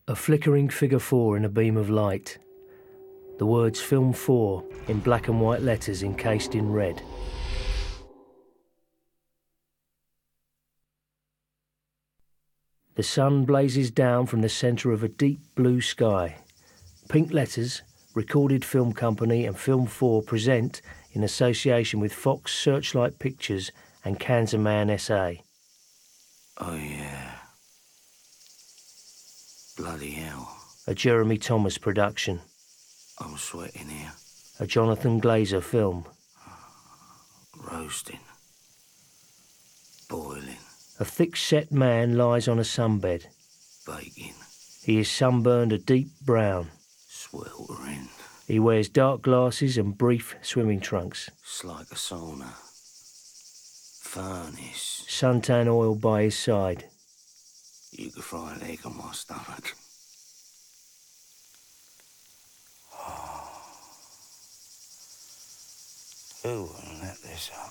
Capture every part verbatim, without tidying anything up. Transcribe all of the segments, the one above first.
A flickering figure four in a beam of light. The words Film four in black and white letters encased in red. The sun blazes down from the centre of a deep blue sky. Pink letters, Recorded Film Company and Film four present in association with Fox Searchlight Pictures and Kanzerman S A. Oh yeah. Bloody hell. A Jeremy Thomas production. I'm sweating here. A Jonathan Glazer film. Roasting. Boiling. A thick-set man lies on a sunbed. Baking. He is sunburned a deep brown. Sweltering. He wears dark glasses and brief swimming trunks. It's like a sauna. Furnace. Suntan oil by his side. You could fry an egg on my stomach. Who wouldn't let this up?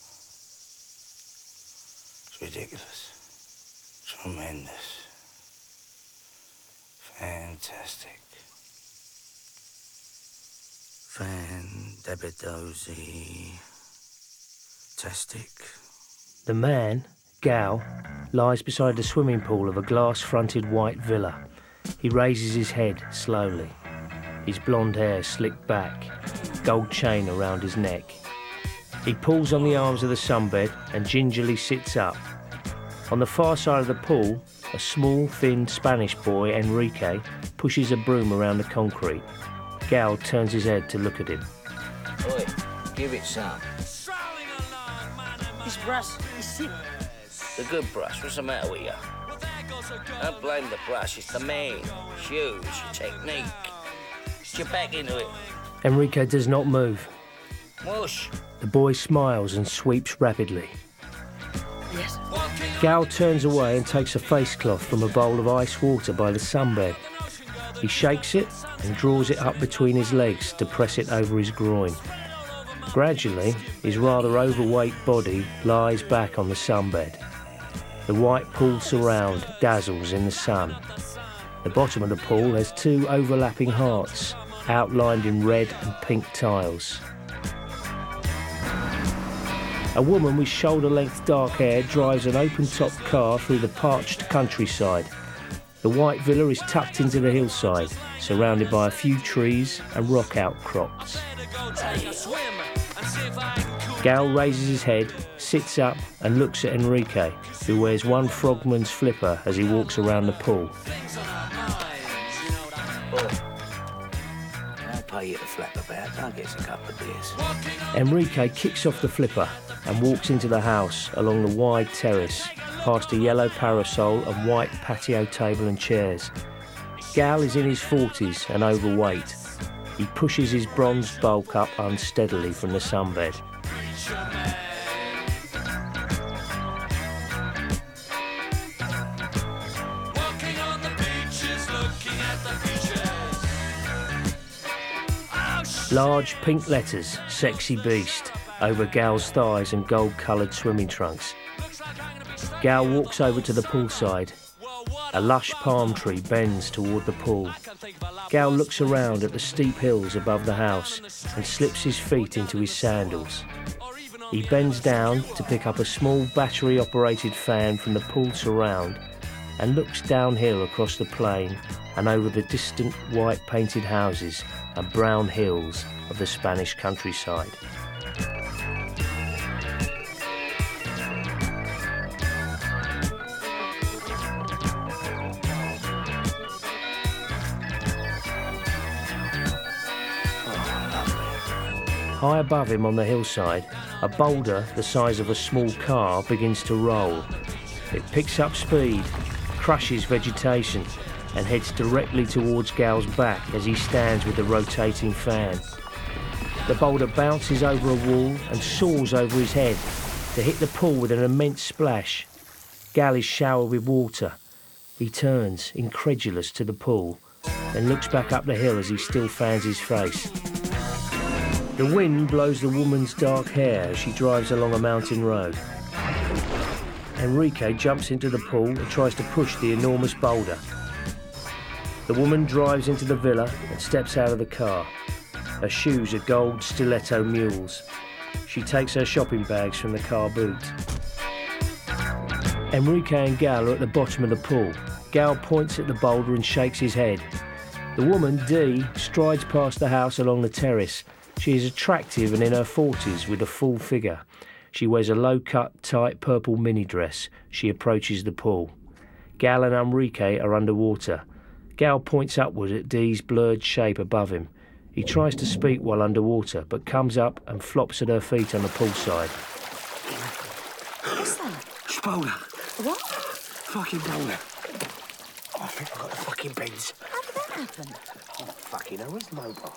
It's ridiculous. Tremendous. Fantastic. Fan-debidozy. Tastic. The man, Gal, lies beside the swimming pool of a glass-fronted white villa. He raises his head slowly. His blonde hair slicked back, gold chain around his neck. He pulls on the arms of the sunbed and gingerly sits up. On the far side of the pool, a small, thin Spanish boy, Enrique, pushes a broom around the concrete. Gal turns his head to look at him. Oi, give it some. This brush is sick. The good brush, what's the matter with you? Don't blame the brush, it's the man. It's you, it's your technique. Get your back into it. Enrique does not move. Whoosh. The boy smiles and sweeps rapidly. Yes. Gal turns away and takes a face cloth from a bowl of ice water by the sunbed. He shakes it and draws it up between his legs to press it over his groin. Gradually, his rather overweight body lies back on the sunbed. The white pool surround dazzles in the sun. The bottom of the pool has two overlapping hearts, outlined in red and pink tiles. A woman with shoulder-length dark hair drives an open-top car through the parched countryside. The white villa is tucked into the hillside, surrounded by a few trees and rock outcrops. Gal raises his head, sits up and looks at Enrique, who wears one frogman's flipper as he walks around the pool. I'll pay you to flap about. I'll get a couple of beers. Enrique kicks off the flipper and walks into the house along the wide terrace, past a yellow parasol and white patio table and chairs. Gal is in his forties and overweight. He pushes his bronzed bulk up unsteadily from the sunbed. Large pink letters, Sexy Beast, over Gal's thighs and gold-coloured swimming trunks. Gal walks over to the poolside. A lush palm tree bends toward the pool. Gal looks around at the steep hills above the house and slips his feet into his sandals. He bends down to pick up a small battery-operated fan from the pool surround and looks downhill across the plain and over the distant white-painted houses and brown hills of the Spanish countryside. High above him on the hillside, a boulder the size of a small car begins to roll. It picks up speed, crushes vegetation, and heads directly towards Gal's back as he stands with the rotating fan. The boulder bounces over a wall and soars over his head to hit the pool with an immense splash. Gal is showered with water. He turns, incredulous, to the pool, then looks back up the hill as he still fans his face. The wind blows the woman's dark hair as she drives along a mountain road. Enrique jumps into the pool and tries to push the enormous boulder. The woman drives into the villa and steps out of the car. Her shoes are gold stiletto mules. She takes her shopping bags from the car boot. Enrique and Gal are at the bottom of the pool. Gal points at the boulder and shakes his head. The woman, Dee, strides past the house along the terrace. She is attractive and in her forties with a full figure. She wears a low-cut, tight purple mini-dress. She approaches the pool. Gal and Enrique are underwater. Gal points upward at Dee's blurred shape above him. He tries to speak while underwater, but comes up and flops at her feet on the poolside. What's that? Spoiler. What? Fucking boulder. Oh, I think I got the fucking bends. How did that happen? Oh, fucking hell, where's the mobile?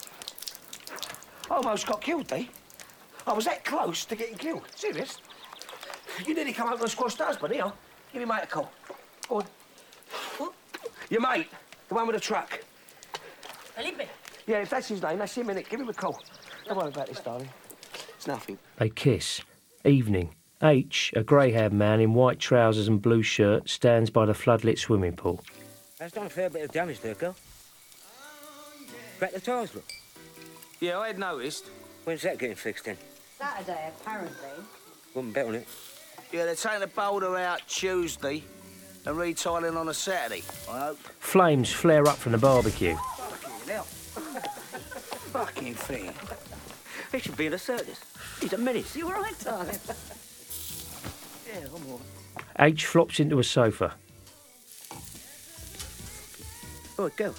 I almost got killed, eh? I was that close to getting killed. Serious? You nearly come over and squashed us, but here, give me mate a call. Go on. What? Your mate, the one with the truck. Felipe. Yeah, if that's his name, that's him, innit? Give him a call. Don't worry about this, darling. It's nothing. They kiss. Evening. H, a grey-haired man in white trousers and blue shirt, stands by the floodlit swimming pool. That's done a fair bit of damage there, girl. Crack the tiles, look. Yeah, I had noticed. When's that getting fixed in? Saturday, apparently. Wouldn't bet on it. Yeah, they're taking the boulder out Tuesday and retiling on a Saturday, I hope. Flames flare up from the barbecue. Fucking hell. Fucking thing. He should be in a circus. He's a menace. You all right, darling? Yeah, I'm all right. H flops into a sofa. Oh, girl.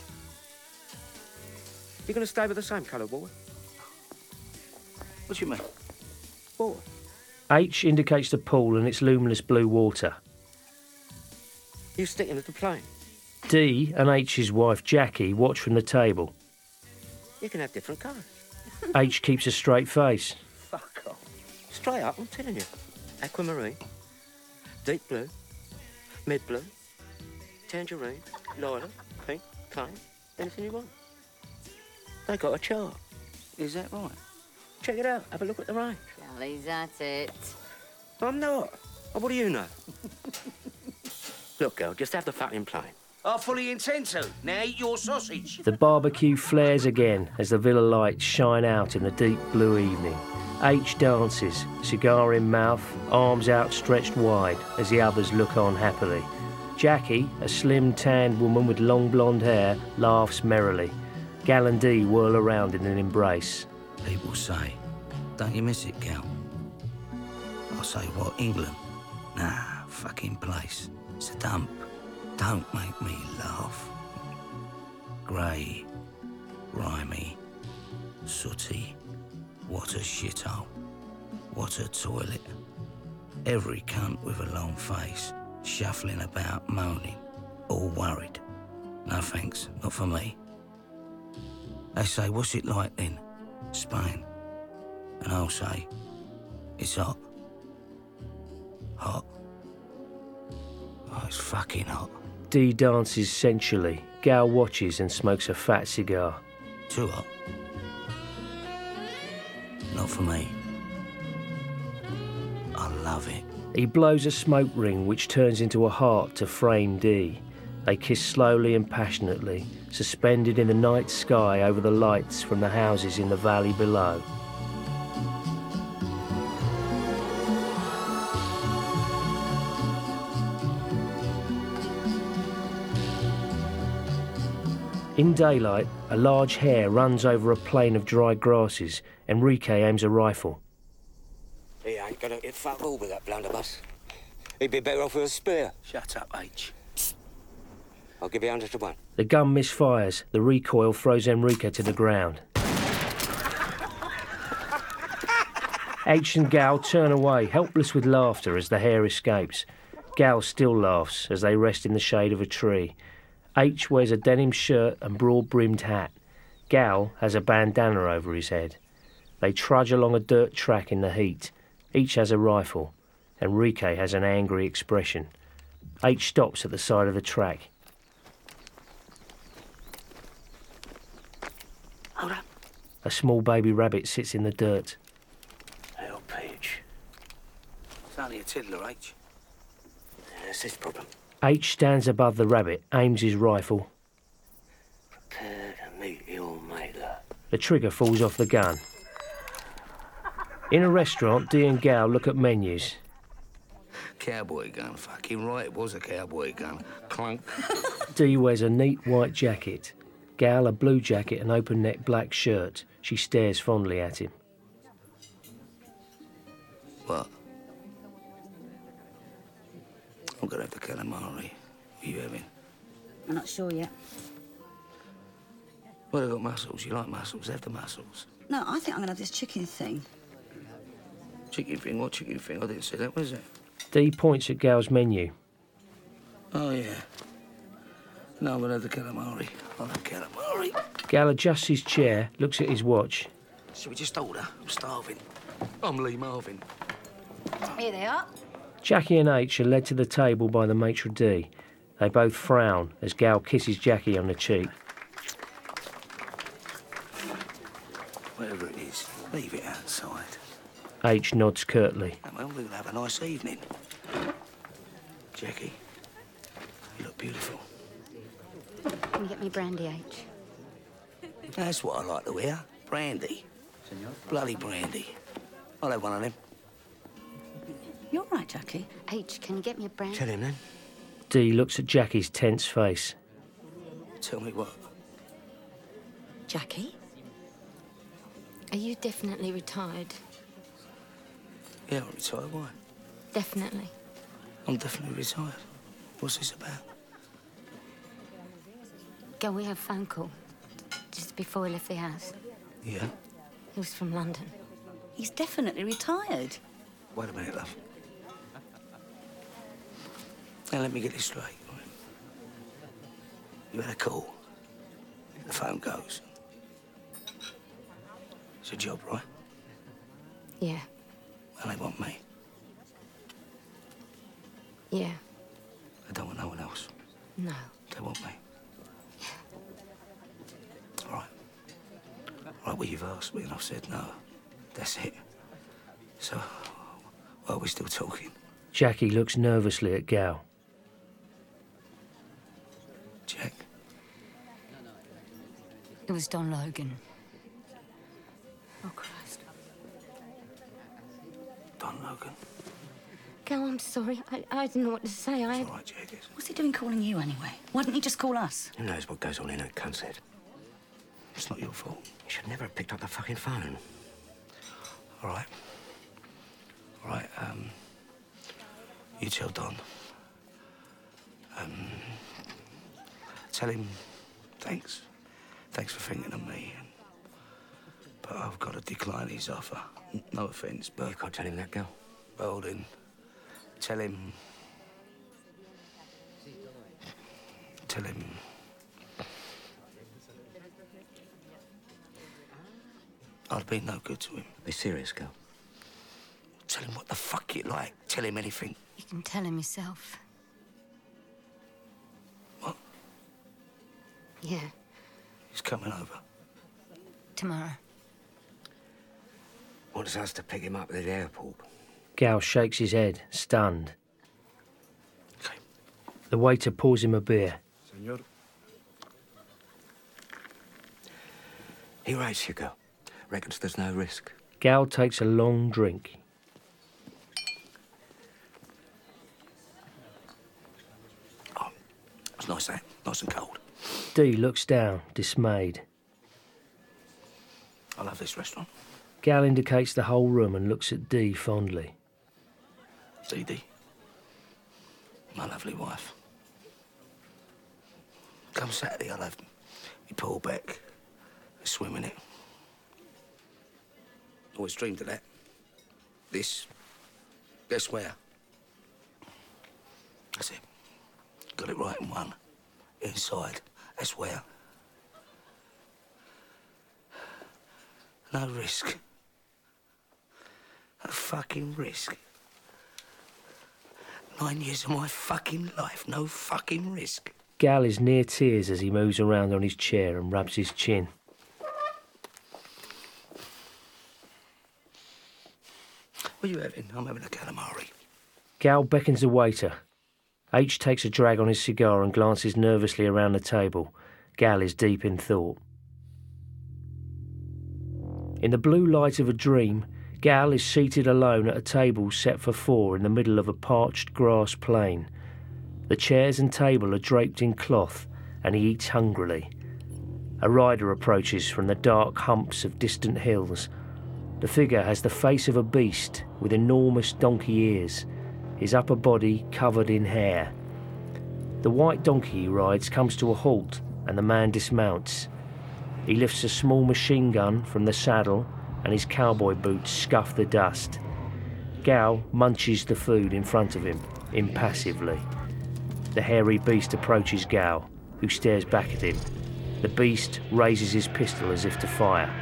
You gonna stay with the same colour, boy? What do you mean? Boy. H indicates the pool and its luminous blue water. You sticking at the plane? D and H's wife Jackie watch from the table. You can have different colours. H keeps a straight face. Fuck off. Straight up, I'm telling you. Aquamarine, deep blue, mid blue, tangerine, lilac, pink, cane, anything you want. They got a chart. Is that right? Check it out. Have a look at the range. Charlie's at it. I'm not. Oh, what do you know? Look, girl, just have the fucking plane. I fully intend to. Now eat your sausage. The barbecue flares again as the villa lights shine out in the deep blue evening. H dances, cigar in mouth, arms outstretched wide as the others look on happily. Jackie, a slim, tanned woman with long blonde hair, laughs merrily. Gal and Dee whirl around in an embrace. People say, don't you miss it, Gal? I say, what, England? Nah, fucking place. It's a dump. Don't make me laugh. Grey, grimy, sooty. What a shithole. What a toilet. Every cunt with a long face, shuffling about, moaning, all worried. No thanks, not for me. They say, what's it like then? Spain. And I'll say, it's hot. Hot. Oh, it's fucking hot. Dee dances sensually. Gal watches and smokes a fat cigar. Too hot. Not for me. I love it. He blows a smoke ring which turns into a heart to frame Dee. They kiss slowly and passionately, suspended in the night sky over the lights from the houses in the valley below. In daylight, a large hare runs over a plain of dry grasses. Enrique aims a rifle. He ain't gonna get fuck all with that blunderbuss. He'd be better off with a spear. Shut up, H. I'll give you a hundred to one. The gun misfires. The recoil throws Enrique to the ground. H and Gal turn away, helpless with laughter as the hare escapes. Gal still laughs as they rest in the shade of a tree. H wears a denim shirt and broad-brimmed hat. Gal has a bandana over his head. They trudge along a dirt track in the heat. Each has a rifle. Enrique has an angry expression. H stops at the side of the track. Hold up. A small baby rabbit sits in the dirt. Hell, Peach. It's only a tiddler, H. That's his problem. H stands above the rabbit, aims his rifle. The trigger falls off the gun. In a restaurant, Dee and Gal look at menus. Cowboy gun, fucking right, it was a cowboy gun. Clunk. Dee wears a neat white jacket. Gal a blue jacket and open-neck black shirt. She stares fondly at him. What? I'm gonna have the calamari. Are you having? I'm not sure yet. Well, they've got mussels. You like mussels? Have the mussels. No, I think I'm gonna have this chicken thing. Chicken thing? What chicken thing? I didn't see that. What is it? Dee points at Gal's menu. Oh, yeah. No, I'm gonna have the calamari. I'll have calamari. Gal adjusts his chair, looks at his watch. Shall we just order? I'm starving. I'm Lee Marvin. Here they are. Jackie and H are led to the table by the maitre d'. They both frown as Gal kisses Jackie on the cheek. Whatever it is, leave it outside. H nods curtly. Well, we're gonna have a nice evening. Jackie, you look beautiful. Can you get me brandy, H? That's what I like to wear. Brandy. Senor? Bloody brandy. I'll have one of them. You're right, Jackie. H, can you get me a brandy? Tell him then. Dee looks at Jackie's tense face. Tell me what? Jackie? Are you definitely retired? Yeah, I'm retired. Why? Definitely. I'm definitely retired. What's this about? Go, we had a phone call just before we left the house. Yeah? He was from London. He's definitely retired. Wait a minute, love. Now, let me get this straight. Right? You had a call. The phone goes. It's a job, right? Yeah, And they want me. yeah, They don't want no one else. no. They want me. All right. All right, well, you've asked me and I've said no. That's it. So, why are we still talking? Jackie looks nervously at Gal. Jack? It was Don Logan. Oh, Christ. Don Logan? Go, I'm sorry. I, I didn't know what to say. I... It's all right, Jack. It's... What's he doing calling you anyway? Why didn't he just call us? Who knows what goes on in that cunt's head? it's not your fault. You should never have picked up the fucking phone. All right. All right, um... You tell Don. Um... Tell him thanks. Thanks for thinking of me. But I've got to decline his offer. N- No offence, but... You can't tell him that, girl. Well, then, tell him... Tell him... I'd be no good to him. Be serious, girl. Tell him what the fuck you like. Tell him anything. You can tell him yourself. What? Yeah, He's coming over. tomorrow. Wants us to pick him up at the airport. Gal shakes his head, stunned. Okay. The waiter pours him a beer. Senor. He rates you, girl. Reckons there's no risk. Gal takes a long drink. Oh, it's nice, that. Nice and cold. Dee looks down, dismayed. I love this restaurant. Gal indicates the whole room and looks at Dee fondly. Dee Dee. My lovely wife. Come Saturday, I'll have me pull back and swim in it. Always dreamed of that. This. Guess where? That's it. Got it right in one. Inside. That's where. No risk. No fucking risk. Nine years of my fucking life, no fucking risk. Gal is near tears as he moves around on his chair and rubs his chin. What are you having? I'm having a calamari. Gal beckons the waiter. H takes a drag on his cigar and glances nervously around the table. Gal is deep in thought. In the blue light of a dream, Gal is seated alone at a table set for four in the middle of a parched grass plain. The chairs and table are draped in cloth, and he eats hungrily. A rider approaches from the dark humps of distant hills. The figure has the face of a beast with enormous donkey ears, his upper body covered in hair. The white donkey he rides comes to a halt, and the man dismounts. He lifts a small machine gun from the saddle, and his cowboy boots scuff the dust. Gal munches the food in front of him, impassively. The hairy beast approaches Gal, who stares back at him. The beast raises his pistol as if to fire.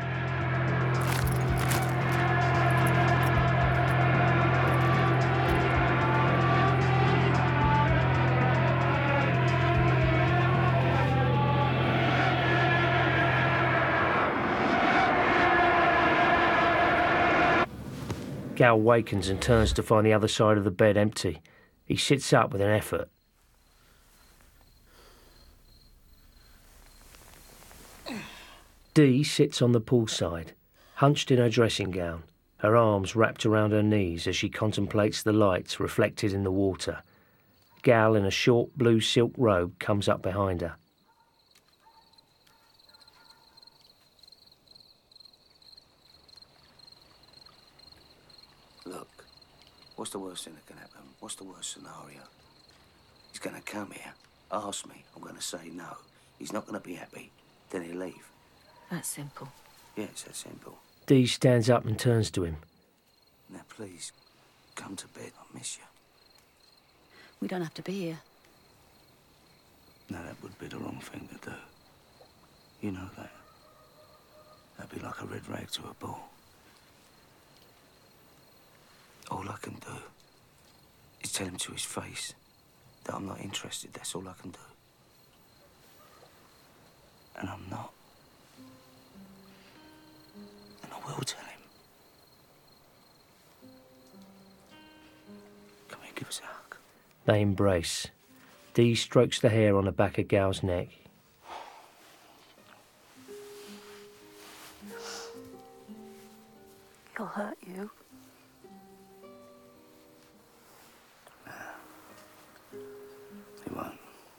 Gal wakens and turns to find the other side of the bed empty. He sits up with an effort. Dee sits on the poolside, hunched in her dressing gown, her arms wrapped around her knees as she contemplates the lights reflected in the water. Gal in a short blue silk robe comes up behind her. Look, what's the worst thing that can happen? What's the worst scenario? He's gonna come here, ask me, I'm gonna say no. He's not gonna be happy, then he'll leave. That's simple. Yeah, it's that simple. Dee stands up and turns to him. Now please, come to bed, I miss you. We don't have to be here. No, that would be the wrong thing to do. You know that. That'd be like a red rag to a bull. All I can do is tell him to his face that I'm not interested. That's all I can do. And I'm not. And I will tell him. Come here, give us a hug. They embrace. Dee strokes the hair on the back of Gal's neck. He'll hurt you. He won't.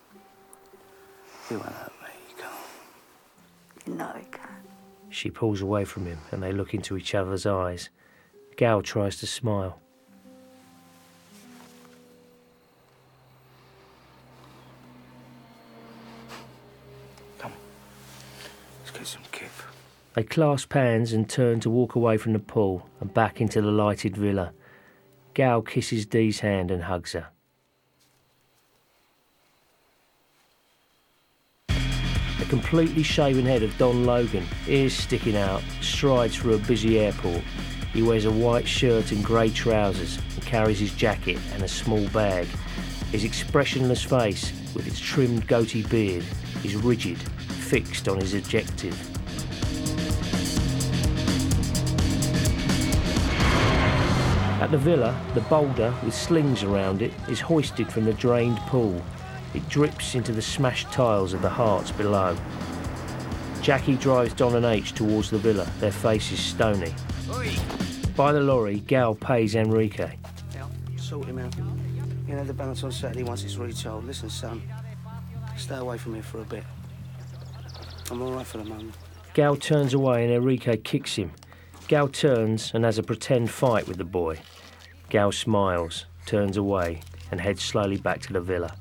He won't hurt me, he can't. You know he can. She pulls away from him and they look into each other's eyes. Gal tries to smile. Come, let's get some kip. They clasp hands and turn to walk away from the pool and back into the lighted villa. Gal kisses Dee's hand and hugs her. The completely shaven head of Don Logan, ears sticking out, strides through a busy airport. He wears a white shirt and grey trousers and carries his jacket and a small bag. His expressionless face, with its trimmed goatee beard, is rigid, fixed on his objective. At the villa, the boulder, with slings around it, is hoisted from the drained pool. It drips into the smashed tiles of the Hearts below. Jackie drives Don and H towards the villa, their faces stony. Oi. By the lorry, Gal pays Enrique. Sort him out. You know the balance on Saturday once it's retold. Listen, son, stay away from here for a bit. I'm all right for the moment. Gal turns away and Enrique kicks him. Gal turns and has a pretend fight with the boy. Gal smiles, turns away, and heads slowly back to the villa.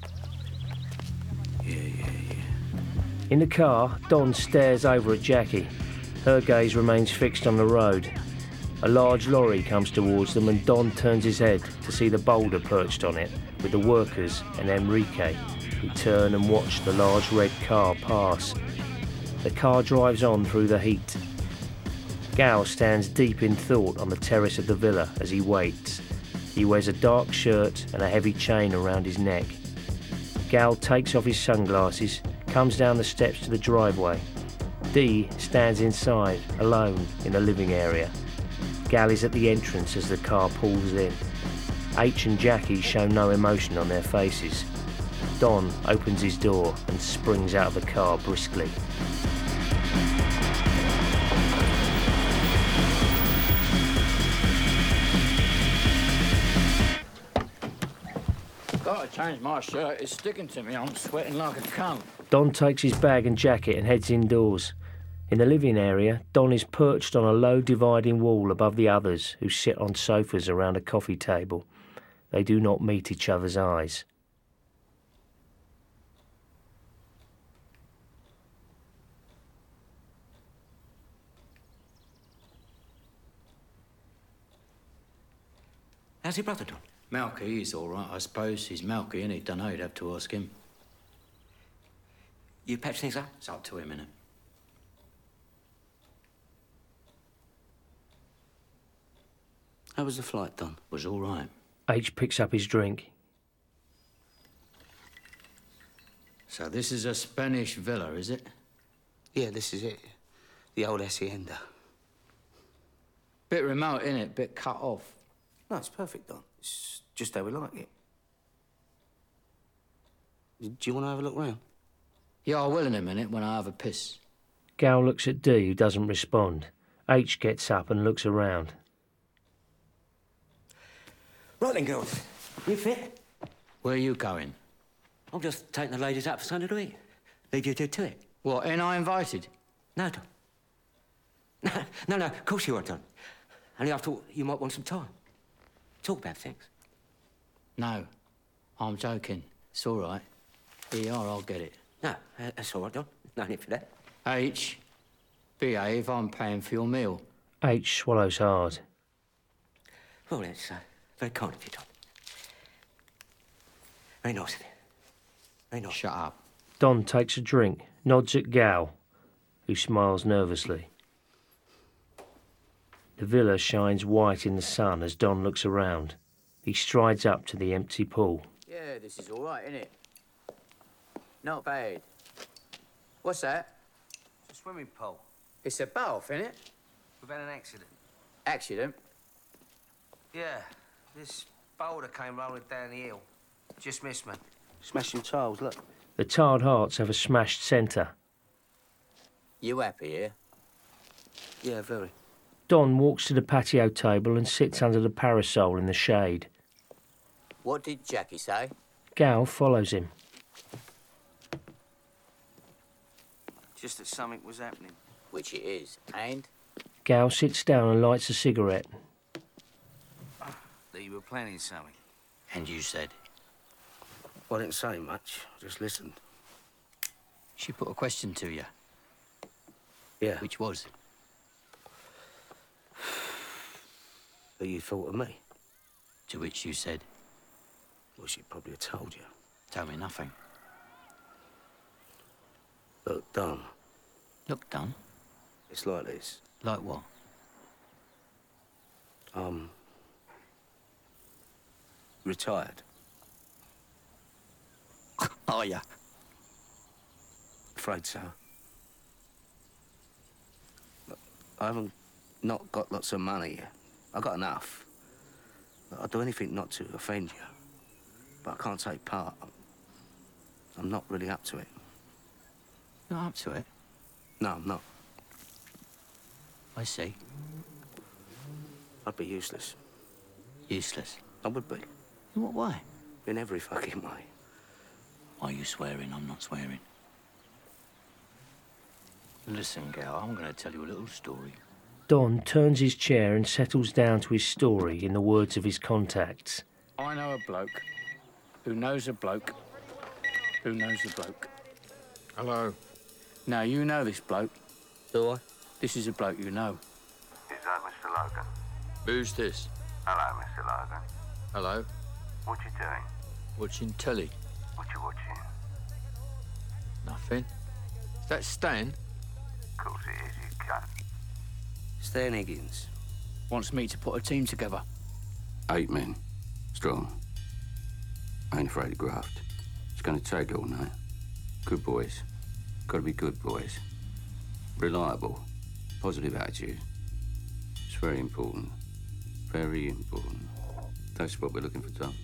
Yeah, yeah, yeah. In the car, Don stares over at Jackie. Her gaze remains fixed on the road. A large lorry comes towards them and Don turns his head to see the boulder perched on it, with the workers and Enrique, who turn and watch the large red car pass. The car drives on through the heat. Gal stands deep in thought on the terrace of the villa as he waits. He wears a dark shirt and a heavy chain around his neck. Gal takes off his sunglasses, comes down the steps to the driveway. Dee stands inside, alone, in the living area. Gal is at the entrance as the car pulls in. H and Jackie show no emotion on their faces. Don opens his door and springs out of the car briskly. got to change my shirt. It's sticking to me. I'm sweating like a cunt. Don takes his bag and jacket and heads indoors. In the living area, Don is perched on a low dividing wall above the others, who sit on sofas around a coffee table. They do not meet each other's eyes. How's your brother, Don? Malky, he's all right, I suppose. He's Malky, and he don't know. You'd have to ask him. You patch things up? It's up to him, innit? How was the flight, Don? Was all right. H picks up his drink. So this is a Spanish villa, is it? Yeah, this is it. The old hacienda. Bit remote, innit? Bit cut off. No, it's perfect, Don. It's just how we like it. Do you want to have a look round? Yeah, I will in a minute when I have a piss. Gal looks at D, who doesn't respond. H gets up and looks around. Right then, girls. You fit? Where are you going? I'm just taking the ladies out for something to eat. Leave you two to it. What, ain't I invited? No, Don. No, no, no, of course you are, Don. Only I thought you might want some time. Talk about things. No, I'm joking. It's all right. Here you are, I'll get it. No, uh, that's all right, Don. No need for that. H, behave, I'm paying for your meal. H swallows hard. Well, that's uh, very kind of you, Don. Very nice of you. Very nice. Shut up. Don takes a drink, nods at Gal, who smiles nervously. The villa shines white in the sun as Don looks around. He strides up to the empty pool. Yeah, this is all right, isn't it? Not bad. What's that? It's a swimming pool. It's a bath, isn't it? We've had an accident. Accident? Yeah, this boulder came rolling down the hill. Just missed me. Smashing tiles, look. The Tarred Hearts have a smashed centre. You happy here? Yeah, very. Don walks to the patio table and sits under the parasol in the shade. What did Jackie say? Gal follows him. Just that something was happening. Which it is. And? Gal sits down and lights a cigarette. That you were planning something. And you said? Well, I didn't say much. I just listened. She put a question to you. Yeah. Which was? That you thought of me. To which you said? Well, she'd probably have told you. Tell me nothing. Look, Don, Look, Don. it's like this. Like what? Um, retired. Are ya? Afraid so. Look, I haven't not got lots of money. I got enough. I'd do anything not to offend you, but I can't take part. I'm not really up to it. You're not up to it? No, I'm not. I see. I'd be useless. Useless. I would be. In what way? In every fucking way. Why are you swearing? I'm not swearing. Listen, gal, I'm going to tell you a little story. Don turns his chair and settles down to his story in the words of his contacts. I know a bloke who knows a bloke who knows a bloke. Hello. Now, you know this bloke. Do I? This is a bloke you know. Is that Mister Logan? Who's this? Hello, Mister Logan. Hello? What you doing? Watching telly. What you watching? Nothing. Is that Stan? Of course it is, you cunt. Stan Higgins. Wants me to put a team together. Eight men. Strong. I ain't afraid to graft. It's gonna take all night. Good boys. Gotta be good boys. Reliable. Positive attitude. It's very important. Very important. That's what we're looking for, Tom.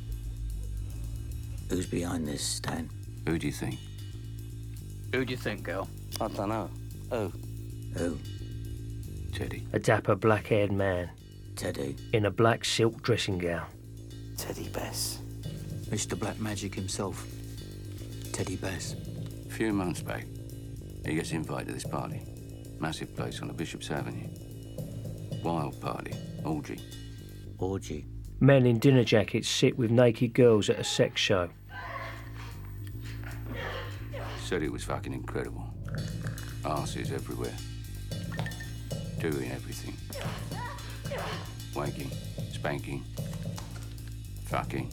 Who's behind this, Stan? Who do you think? Who do you think, girl? I don't know. Who? Who? Teddy. A dapper black-haired man Teddy. in a black silk dressing gown. Teddy Bess. Mister Black Magic himself, Teddy Bass. A few months back, he gets invited to this party. Massive place on the Bishop's Avenue. Wild party. Orgy. Orgy? Men in dinner jackets sit with naked girls at a sex show. Said it was fucking incredible. Arses everywhere. Doing everything. Wanking, spanking, fucking,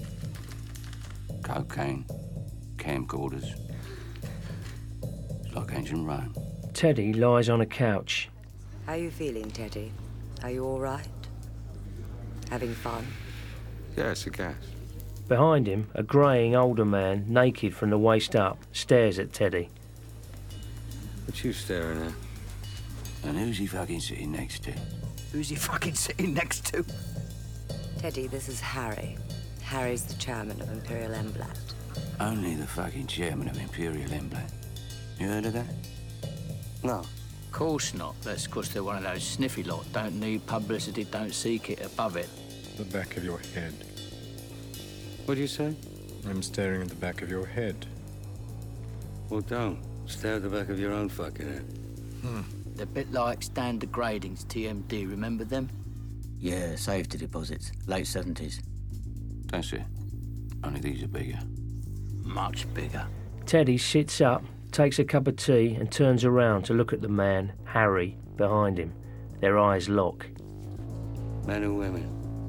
cocaine, camcorders. It's like ancient Rome. Teddy lies on a couch. How are you feeling, Teddy? Are you all right? Having fun? Yes, I guess. Behind him, a greying older man, naked from the waist up, stares at Teddy. What you staring at? And who's he fucking sitting next to? Who's he fucking sitting next to? Teddy, this is Harry. Harry's the chairman of Imperial Emblat. Only the fucking chairman of Imperial Emblat. You heard of that? No. Of course not. That's because they're one of those sniffy lot. Don't need publicity, don't seek it, above it. The back of your head. What do you say? I'm staring at the back of your head. Well, don't. Stare at the back of your own fucking head. Hmm. They're a bit like standard gradings, T M D, remember them? Yeah, safety deposits, late seventies. That's it. Only these are bigger. Much bigger. Teddy sits up, takes a cup of tea and turns around to look at the man, Harry, behind him. Their eyes lock. Men or women?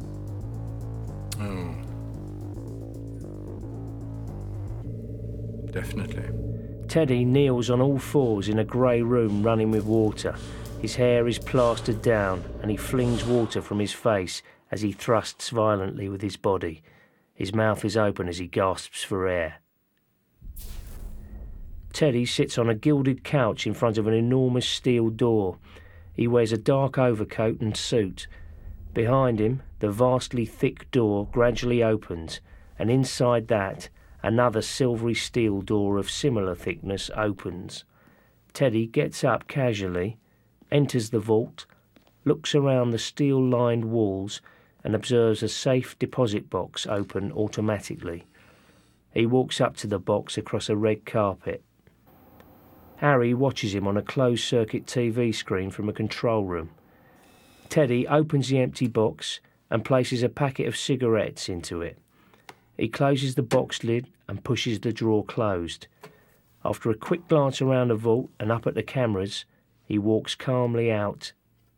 Oh. Definitely. Teddy kneels on all fours in a grey room running with water. His hair is plastered down and he flings water from his face as he thrusts violently with his body. His mouth is open as he gasps for air. Teddy sits on a gilded couch in front of an enormous steel door. He wears a dark overcoat and suit. Behind him, the vastly thick door gradually opens, and inside that, another silvery steel door of similar thickness opens. Teddy gets up casually, enters the vault, looks around the steel-lined walls and observes a safe deposit box open automatically. He walks up to the box across a red carpet. Harry watches him on a closed-circuit T V screen from a control room. Teddy opens the empty box and places a packet of cigarettes into it. He closes the box lid and pushes the drawer closed. After a quick glance around the vault and up at the cameras, he walks calmly out.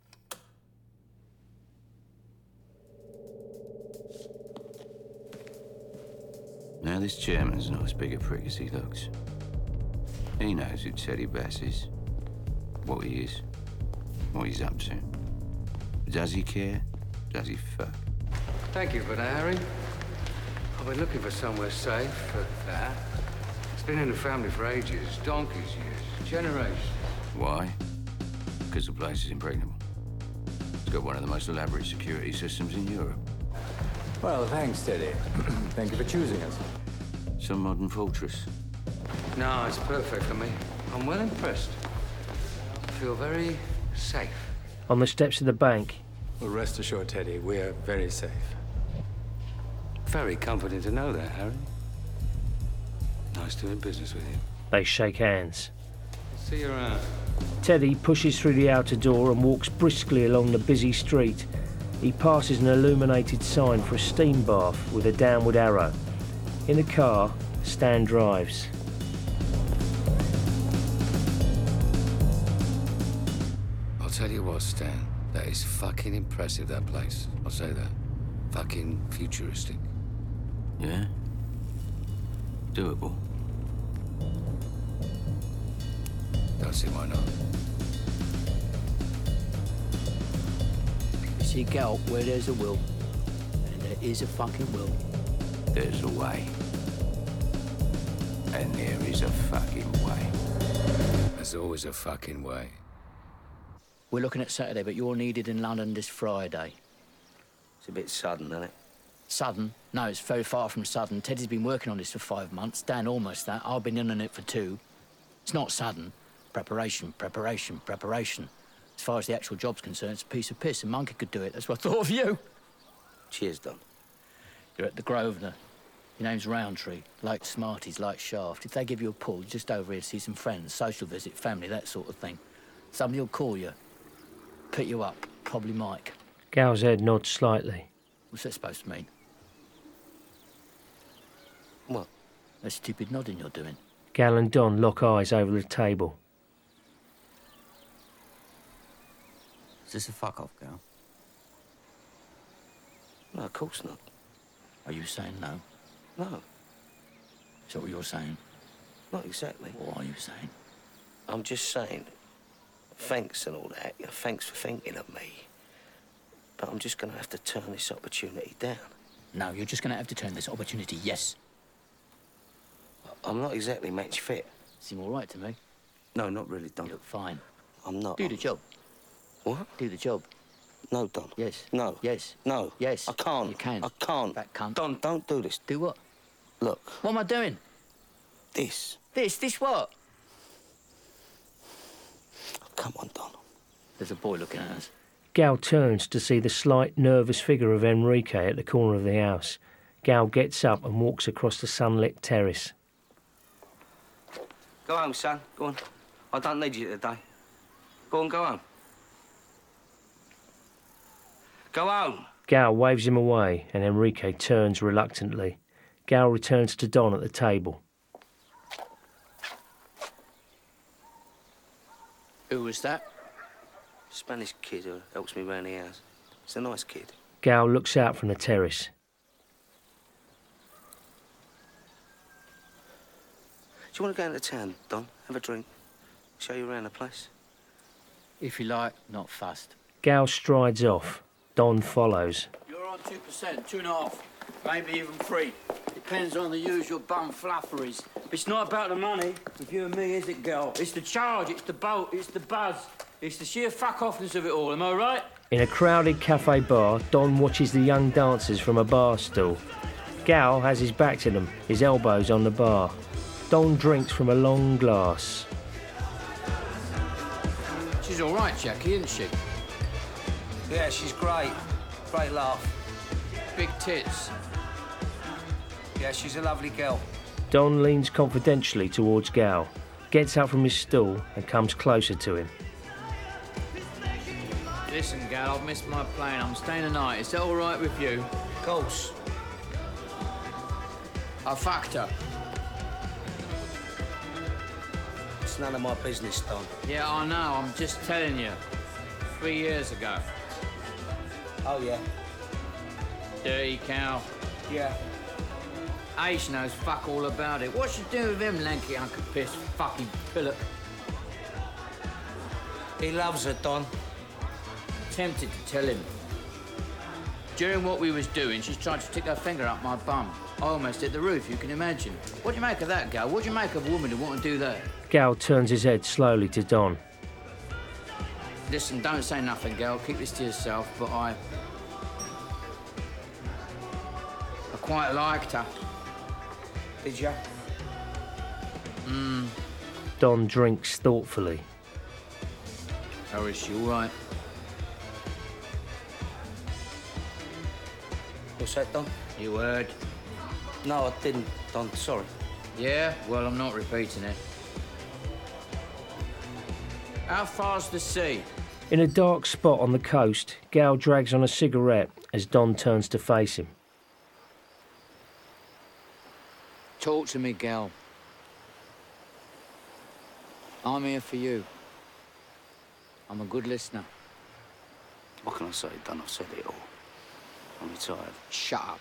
Now, this chairman's not as big a prick as he looks. He knows who Teddy Bass is, what he is, what he's up to. Does he care? Does he fuck? Thank you for that, Harry. I've been looking for somewhere safe for that. It's been in the family for ages, donkey's years, generations. Why? Because the place is impregnable. It's got one of the most elaborate security systems in Europe. Well, thanks, Teddy. Thank you for choosing us. Some modern fortress. No, it's perfect for me. I'm well impressed. I feel very safe. On the steps of the bank. Well, rest assured, Teddy, we're very safe. Very comforting to know that, Harry. Nice doing business with you. They shake hands. See you around. Teddy pushes through the outer door and walks briskly along the busy street. He passes an illuminated sign for a steam bath with a downward arrow. In the car, Stan drives. I'll tell you what, Stan. That is fucking impressive, that place. I'll say that. Fucking futuristic. Yeah? Doable. Don't see why not. You see, Gal, where there's a will, and there is a fucking will, there's a way. And there is a fucking way. There's always a fucking way. We're looking at Saturday, but you're needed in London this Friday. It's a bit sudden, isn't it? Sudden? No, it's very far from sudden. Teddy's been working on this for five months. Dan almost that. I've been in on it for two. It's not sudden. Preparation, preparation, preparation. As far as the actual job's concerned, it's a piece of piss. A monkey could do it. That's what I thought of you. Cheers, Don. You're at the Grosvenor. Your name's Roundtree. Like Smarties, like Shaft. If they give you a pull, just over here to see some friends, social visit, family, that sort of thing. Somebody will call you, pick you up, probably Mike. Gal's head nods slightly. What's that supposed to mean? What? That stupid nodding you're doing. Gal and Don lock eyes over the table. Is this a fuck-off, Gal? No, of course not. Are you saying no? No. Is that what you're saying? Not exactly. What are you saying? I'm just saying, thanks and all that. You know, thanks for thinking of me. But I'm just going to have to turn this opportunity down. No, you're just going to have to turn this opportunity, yes. I'm not exactly match fit. Seem all right to me. No, not really, Don. You look fine. I'm not. Do the job. What? Do the job. No, Don. Yes. No. Yes. No. Yes. I can't. You can. I can't. That cunt. Don, don't do this. Do what? Look. What am I doing? This. This? This what? Come on, Don. There's a boy looking at us. Gal turns to see the slight, nervous figure of Enrique at the corner of the house. Gal gets up and walks across the sunlit terrace. Go home, son. Go on. I don't need you today. Go on, go home. Go home. Gal waves him away and Enrique turns reluctantly. Gal returns to Don at the table. Who was that? Spanish kid who helps me round the house. He's a nice kid. Gal looks out from the terrace. Do you want to go into town, Don? Have a drink? Show you around the place? If you like, not fussed. Gal strides off. Don follows. You're on two percent, two and a half, maybe even three. Depends on the usual bum flufferys. It's not about the money with you and me, is it, girl? It's the charge, it's the boat, it's the buzz. It's the sheer fuck-offness of it all, am I right? In a crowded cafe bar, Don watches the young dancers from a bar stool. Gal has his back to them, his elbows on the bar. Don drinks from a long glass. She's all right, Jackie, isn't she? Yeah, she's great. Great laugh. Big tits. Yeah, she's a lovely girl. Don leans confidentially towards Gal, gets up from his stool and comes closer to him. Listen, Gal, I've missed my plane. I'm staying the night. Is that all right with you? Of course. I fucked her. It's none of my business, Don. Yeah, I know. I'm just telling you. Three years ago. Oh, yeah. Dirty cow. Yeah. Ace knows fuck all about it. What's she doing with him, lanky Uncle Piss fucking pillock? He loves her, Don. Tempted to tell him. During what we was doing, she's tried to stick her finger up my bum. I almost hit the roof, you can imagine. What do you make of that, Gal? What do you make of a woman who want to do that? Gal turns his head slowly to Don. Listen, don't say nothing, Gal. Keep this to yourself, but I... I quite liked her. Did you? Hmm. Don drinks thoughtfully. How is she, all right? What's that, Don? You heard? No, I didn't, Don. Sorry. Yeah? Well, I'm not repeating it. How far's the sea? In a dark spot on the coast, Gal drags on a cigarette as Don turns to face him. Talk to me, Gal. I'm here for you. I'm a good listener. What can I say, Don? I've said it all. I'm retired. Shut up.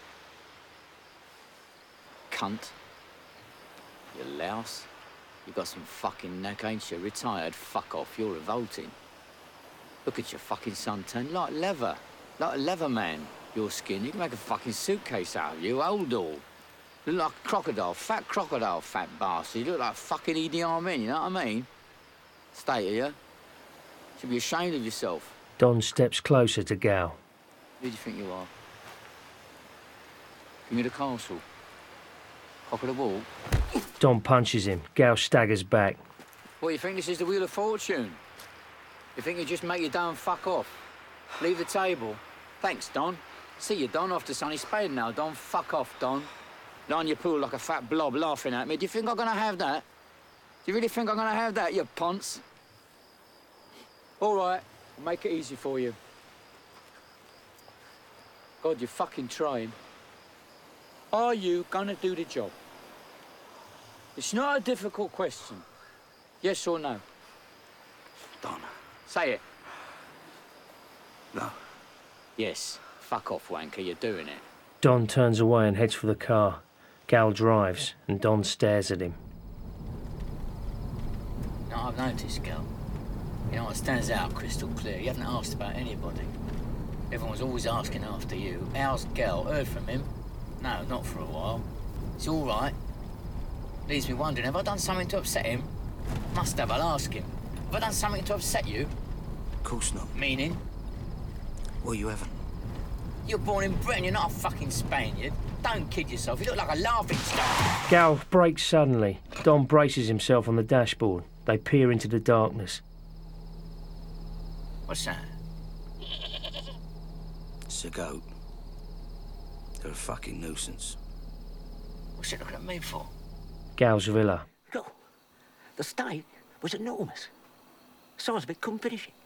Cunt. You louse. You got some fucking neck, ain't you? Retired, fuck off. You're revolting. Look at your fucking suntan. Like leather. Like a leather man. Your skin. You can make a fucking suitcase out of you. Old all. Look like a crocodile. Fat crocodile, fat bastard. You look like fucking Idi Amin, you know what I mean? State of you. Should be ashamed of yourself. Don steps closer to Gal. Who do you think you are? Give me the castle. Cock of the wall. Don punches him. Gal staggers back. What, you think this is the Wheel of Fortune? You think you just make your dough and fuck off? Leave the table. Thanks, Don. See you, Don. Off to sunny Spain now, Don. Fuck off, Don. Lie on your pool like a fat blob laughing at me. Do you think I'm gonna have that? Do you really think I'm gonna have that, you ponce? All right, I'll make it easy for you. God, you're fucking trying. Are you gonna do the job? It's not a difficult question. Yes or no? Don. Say it. No. Yes. Fuck off, wanker. You're doing it. Don turns away and heads for the car. Gal drives, and Don stares at him. No, I've noticed, Gal. You know what stands out crystal clear? You haven't asked about anybody. Everyone's always asking after you. How's Gal? Heard from him? No, not for a while. It's all right. Leaves me wondering, have I done something to upset him? Must have, I'll ask him. Have I done something to upset you? Of course not. Meaning? Well, you haven't. You're born in Britain, you're not a fucking Spaniard. Don't kid yourself, you look like a laughing stock. Gal brakes suddenly. Don braces himself on the dashboard. They peer into the darkness. What's that? It's a goat. They're a fucking nuisance. What's it looking at me for? Gal's villa. Look, the steak was enormous. Size of it couldn't finish it.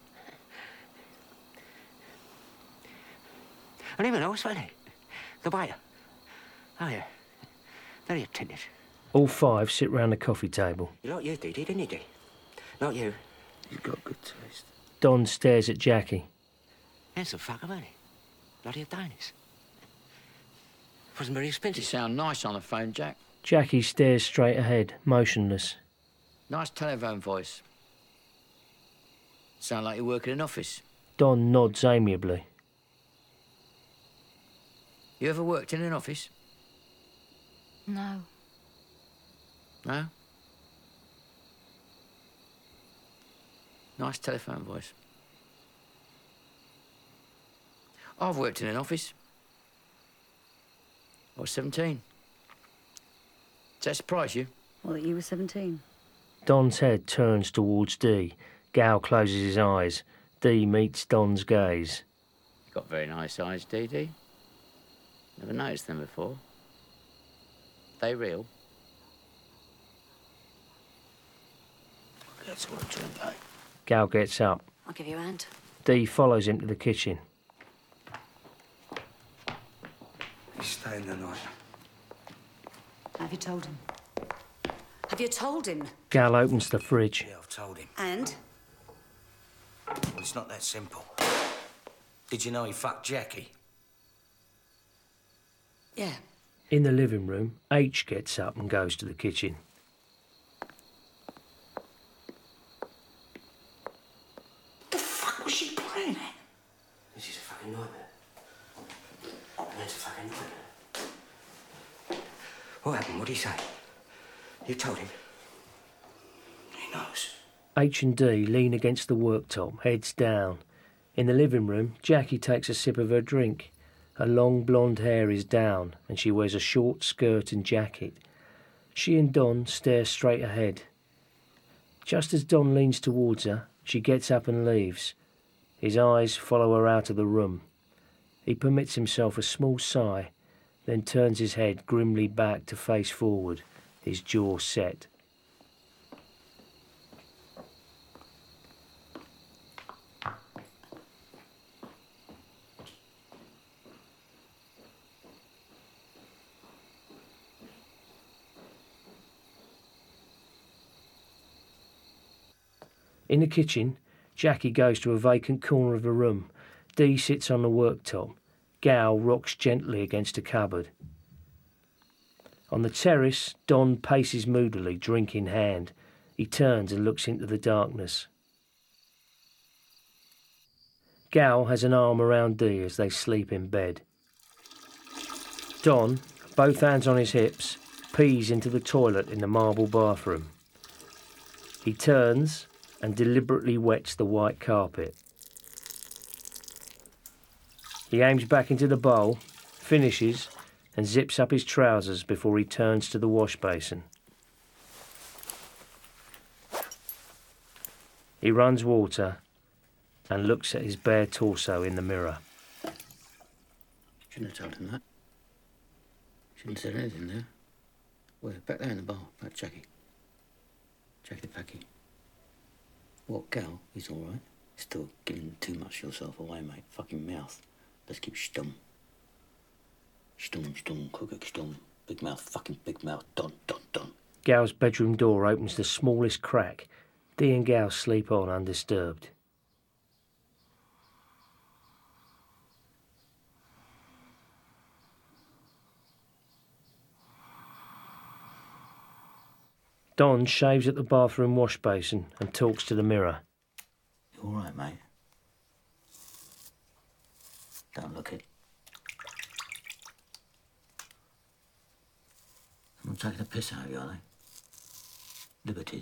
And even else, funny, the waiter. Oh, yeah. Very attentive. All five sit round the coffee table. You like you, Dee Dee, didn't you, Dee? Not you. You've got good taste. Don stares at Jackie. Handsome fucker, wasn't he? Bloody Adonis. Wasn't very expensive. You sound nice on the phone, Jack. Jackie stares straight ahead, motionless. Nice telephone voice. Sound like you work in an office. Don nods amiably. You ever worked in an office? No. No? Nice telephone voice. I've worked in an office. I was seventeen. Does that surprise you? Well, that you were seventeen. Don's head turns towards Dee. Gal closes his eyes. Dee meets Don's gaze. You've got very nice eyes, Dee Dee. Never noticed them before. They real? That's what I'm trying to do. Gal gets up. I'll give you a hand. Dee follows him to the kitchen. He's staying the night. Have you told him? Have you told him? Gal opens the fridge. Yeah, I've told him. And? Well, it's not that simple. Did you know he fucked Jackie? Yeah. In the living room, H gets up and goes to the kitchen. The fuck was she playing at? This is a fucking nightmare. That's a fucking nightmare. What happened? What did he say? You told him? He knows. H and D lean against the worktop, heads down. In the living room, Jackie takes a sip of her drink. Her long blonde hair is down, and she wears a short skirt and jacket. She and Don stare straight ahead. Just as Don leans towards her, she gets up and leaves. His eyes follow her out of the room. He permits himself a small sigh, then turns his head grimly back to face forward, his jaw set. In the kitchen, Jackie goes to a vacant corner of the room. Dee sits on the worktop. Gal rocks gently against a cupboard. On the terrace, Don paces moodily, drink in hand. He turns and looks into the darkness. Gal has an arm around Dee as they sleep in bed. Don, both hands on his hips, pees into the toilet in the marble bathroom. He turns and deliberately wets the white carpet. He aims back into the bowl, finishes, and zips up his trousers before he turns to the wash basin. He runs water and looks at his bare torso in the mirror. Shouldn't have told him that. Shouldn't have said anything there. Where? Back there in the bar. Back Jackie. Jackie the Packy. What, Gal? He's all right. Still giving too much of yourself away, mate. Fucking mouth. Let's keep stum. Stum, stum, cook stum. Big mouth, fucking big mouth. Done, done, done. Gal's bedroom door opens the smallest crack. Dee and Gal sleep on undisturbed. Don shaves at the bathroom wash basin and talks to the mirror. You all right, mate? Don't look it. Someone taking a piss out of you, are they? Liberties.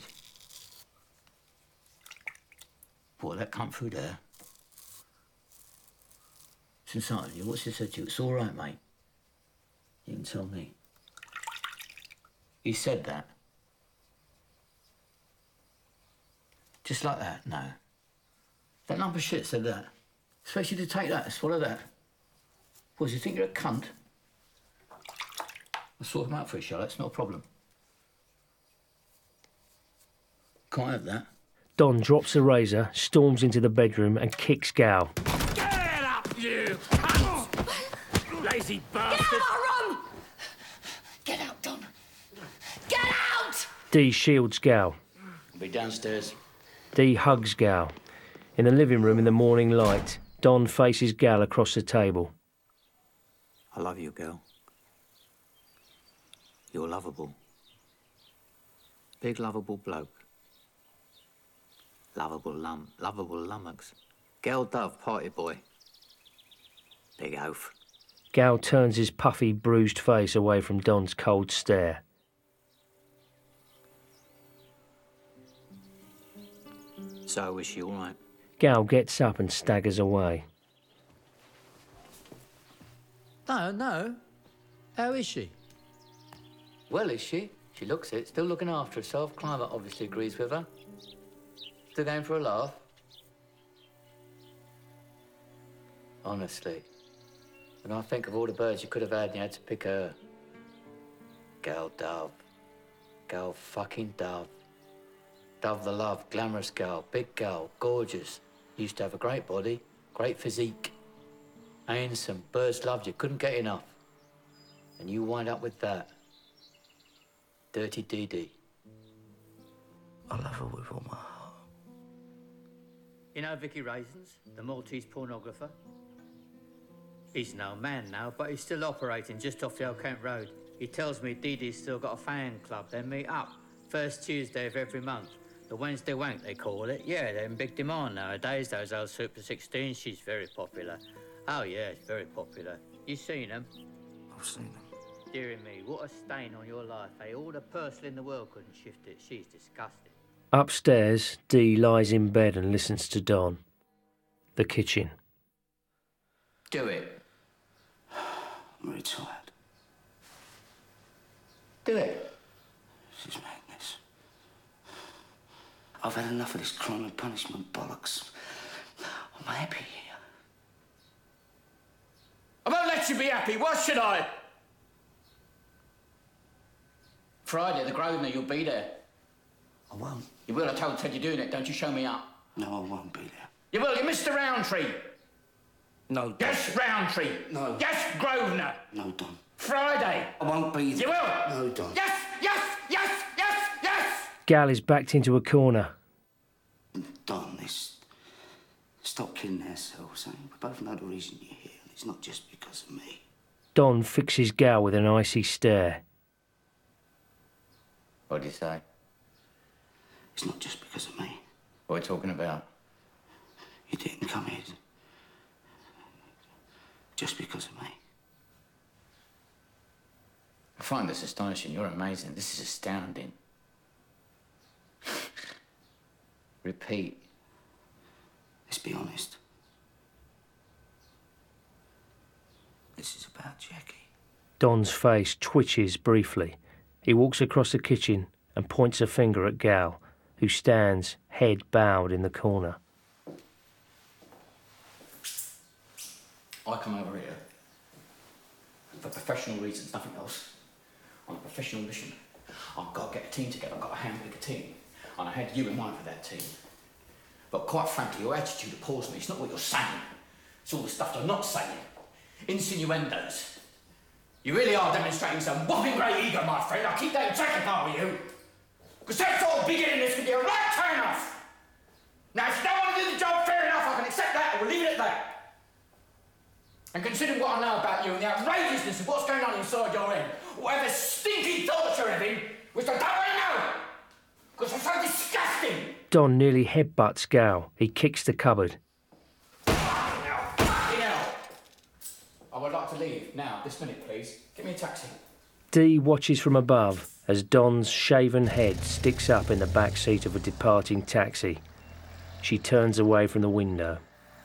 Boy, that come through there. It's inside of you. What's it said to you? It's all right, mate. You can tell me. He said that. Just like that? No. That lump of shit said that. Expect you to take that and swallow that. What, do you think you're a cunt? I'll sort him out for you, Charlotte. It's not a problem. Can't have that. Don drops the razor, storms into the bedroom and kicks Gal. Get up, you cunt! Lazy bastard! Get out, run! Get out, Don! Get out! Dee shields Gal. I'll be downstairs. Dee hugs Gal. In the living room in the morning light, Don faces Gal across the table. I love you, girl. You're lovable. Big lovable bloke. Lovable lum, lovable lummox. Gal Dove, party boy. Big oaf. Gal turns his puffy, bruised face away from Don's cold stare. So is she all right? Gal gets up and staggers away. No, no. How is she? Well, is she? She looks it. Still looking after herself. Cliver obviously agrees with her. Still going for a laugh. Honestly. When I think of all the birds you could have had and you had to pick her. Gal Dove. Gal fucking Dove. Dove the love, glamorous gal, big gal, gorgeous. Used to have a great body, great physique. Handsome, birds loved you, couldn't get enough. And you wind up with that. Dirty Dee Dee. I love her with all my heart. You know Vicky Raisins, the Maltese pornographer? He's no man now, but he's still operating just off the Old Kent Road. He tells me Dee Dee's still got a fan club. They meet up first Tuesday of every month. The Wednesday wank, they call it. Yeah, they're in big demand nowadays, those old Super sixteens. She's very popular. Oh, yeah, it's very popular. You seen them? I've seen them. Dearie me, what a stain on your life, eh? All the parcel in the world couldn't shift it. She's disgusting. Upstairs, Dee lies in bed and listens to Don. The kitchen. Do it. I'm very tired. Do it. This is madness. I've had enough of this crime and punishment bollocks. I'm happy here. I won't let you be happy. What should I? Friday, the Grosvenor, you'll be there. I won't. You will. I told Ted you're doing it. Don't you show me up. No, I won't be there. You will. You're Mister Roundtree. No, Don. Yes, Roundtree. No. Yes, Grosvenor. No, Don. Friday. I won't be there. You will. No, Don. Yes, yes, yes, yes, yes. Gal is backed into a corner. Don, this... Stop kidding ourselves, eh? We both know the reason you're here, and it's not just because of me. Don fixes Gal with an icy stare. What do you say? It's not just because of me. What are you talking about? You didn't come here just because of me. I find this astonishing. You're amazing. This is astounding. Repeat. Let's be honest. This is about Jackie. Don's face twitches briefly. He walks across the kitchen and points a finger at Gal, who stands, head bowed in the corner. I come over here for professional reasons, nothing else. On a professional mission. I've got to get a team together, I've got to handpick a team. And I had you in mind for that team. But quite frankly, your attitude appalls me. It's not what you're saying. It's all the stuff you're not saying. Insinuendos. You really are demonstrating some whopping great ego, my friend. I'll keep that in check apart with you. Because that's all beginning this could be a right turn off. Now, if you don't want to do the job, fair enough, I can accept that, and we'll leave it at that. And considering what I know about you and the outrageousness of what's going on inside your head, whatever stinking thoughts you're having, which I don't want to know, because they're so disgusting. Don nearly headbutts Gal. He kicks the cupboard. Fucking hell. I would like to leave now, this minute, please. Give me a taxi. Dee watches from above as Don's shaven head sticks up in the back seat of a departing taxi. She turns away from the window.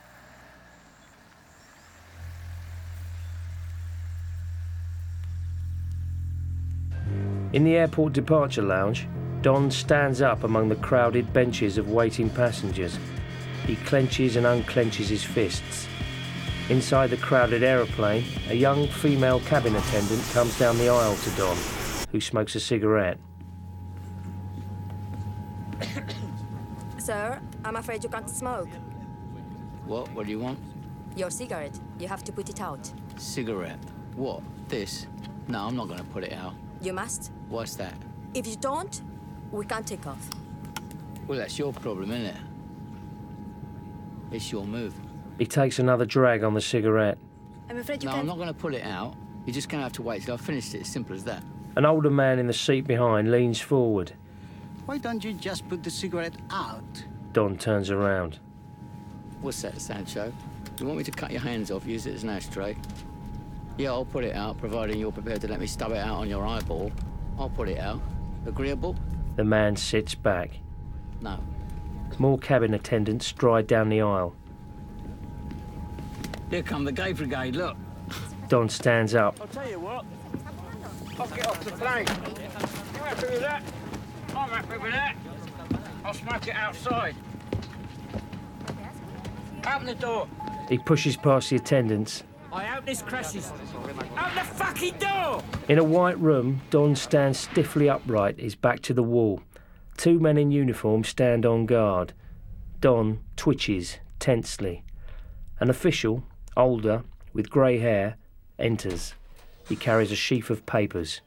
In the airport departure lounge, Don stands up among the crowded benches of waiting passengers. He clenches and unclenches his fists. Inside the crowded aeroplane, a young female cabin attendant comes down the aisle to Don, who smokes a cigarette. Sir, I'm afraid you can't smoke. What? What do you want? Your cigarette. You have to put it out. Cigarette. What? This? No, I'm not going to put it out. You must. What's that? If you don't, we can't take off. Well, that's your problem, isn't it? It's your move. He takes another drag on the cigarette. I'm afraid you no, can't... I'm not going to pull it out. You're just going to have to wait till I've finished it. As simple as that. An older man in the seat behind leans forward. Why don't you just put the cigarette out? Don turns around. What's that, Sancho? You want me to cut your hands off, use it as an ashtray? Yeah, I'll put it out, providing you're prepared to let me stub it out on your eyeball. I'll put it out. Agreeable? The man sits back. No. More cabin attendants stride down the aisle. Here come the gay brigade, look. Don stands up. I'll tell you what. I'll get off the plane. You happy with that? I'm happy with that. I'll smoke it outside. Open the door. He pushes past the attendants. I hope this crashes. Open the fucking door! In a white room, Don stands stiffly upright, his back to the wall. Two men in uniform stand on guard. Don twitches tensely. An official, older, with grey hair, enters. He carries a sheaf of papers.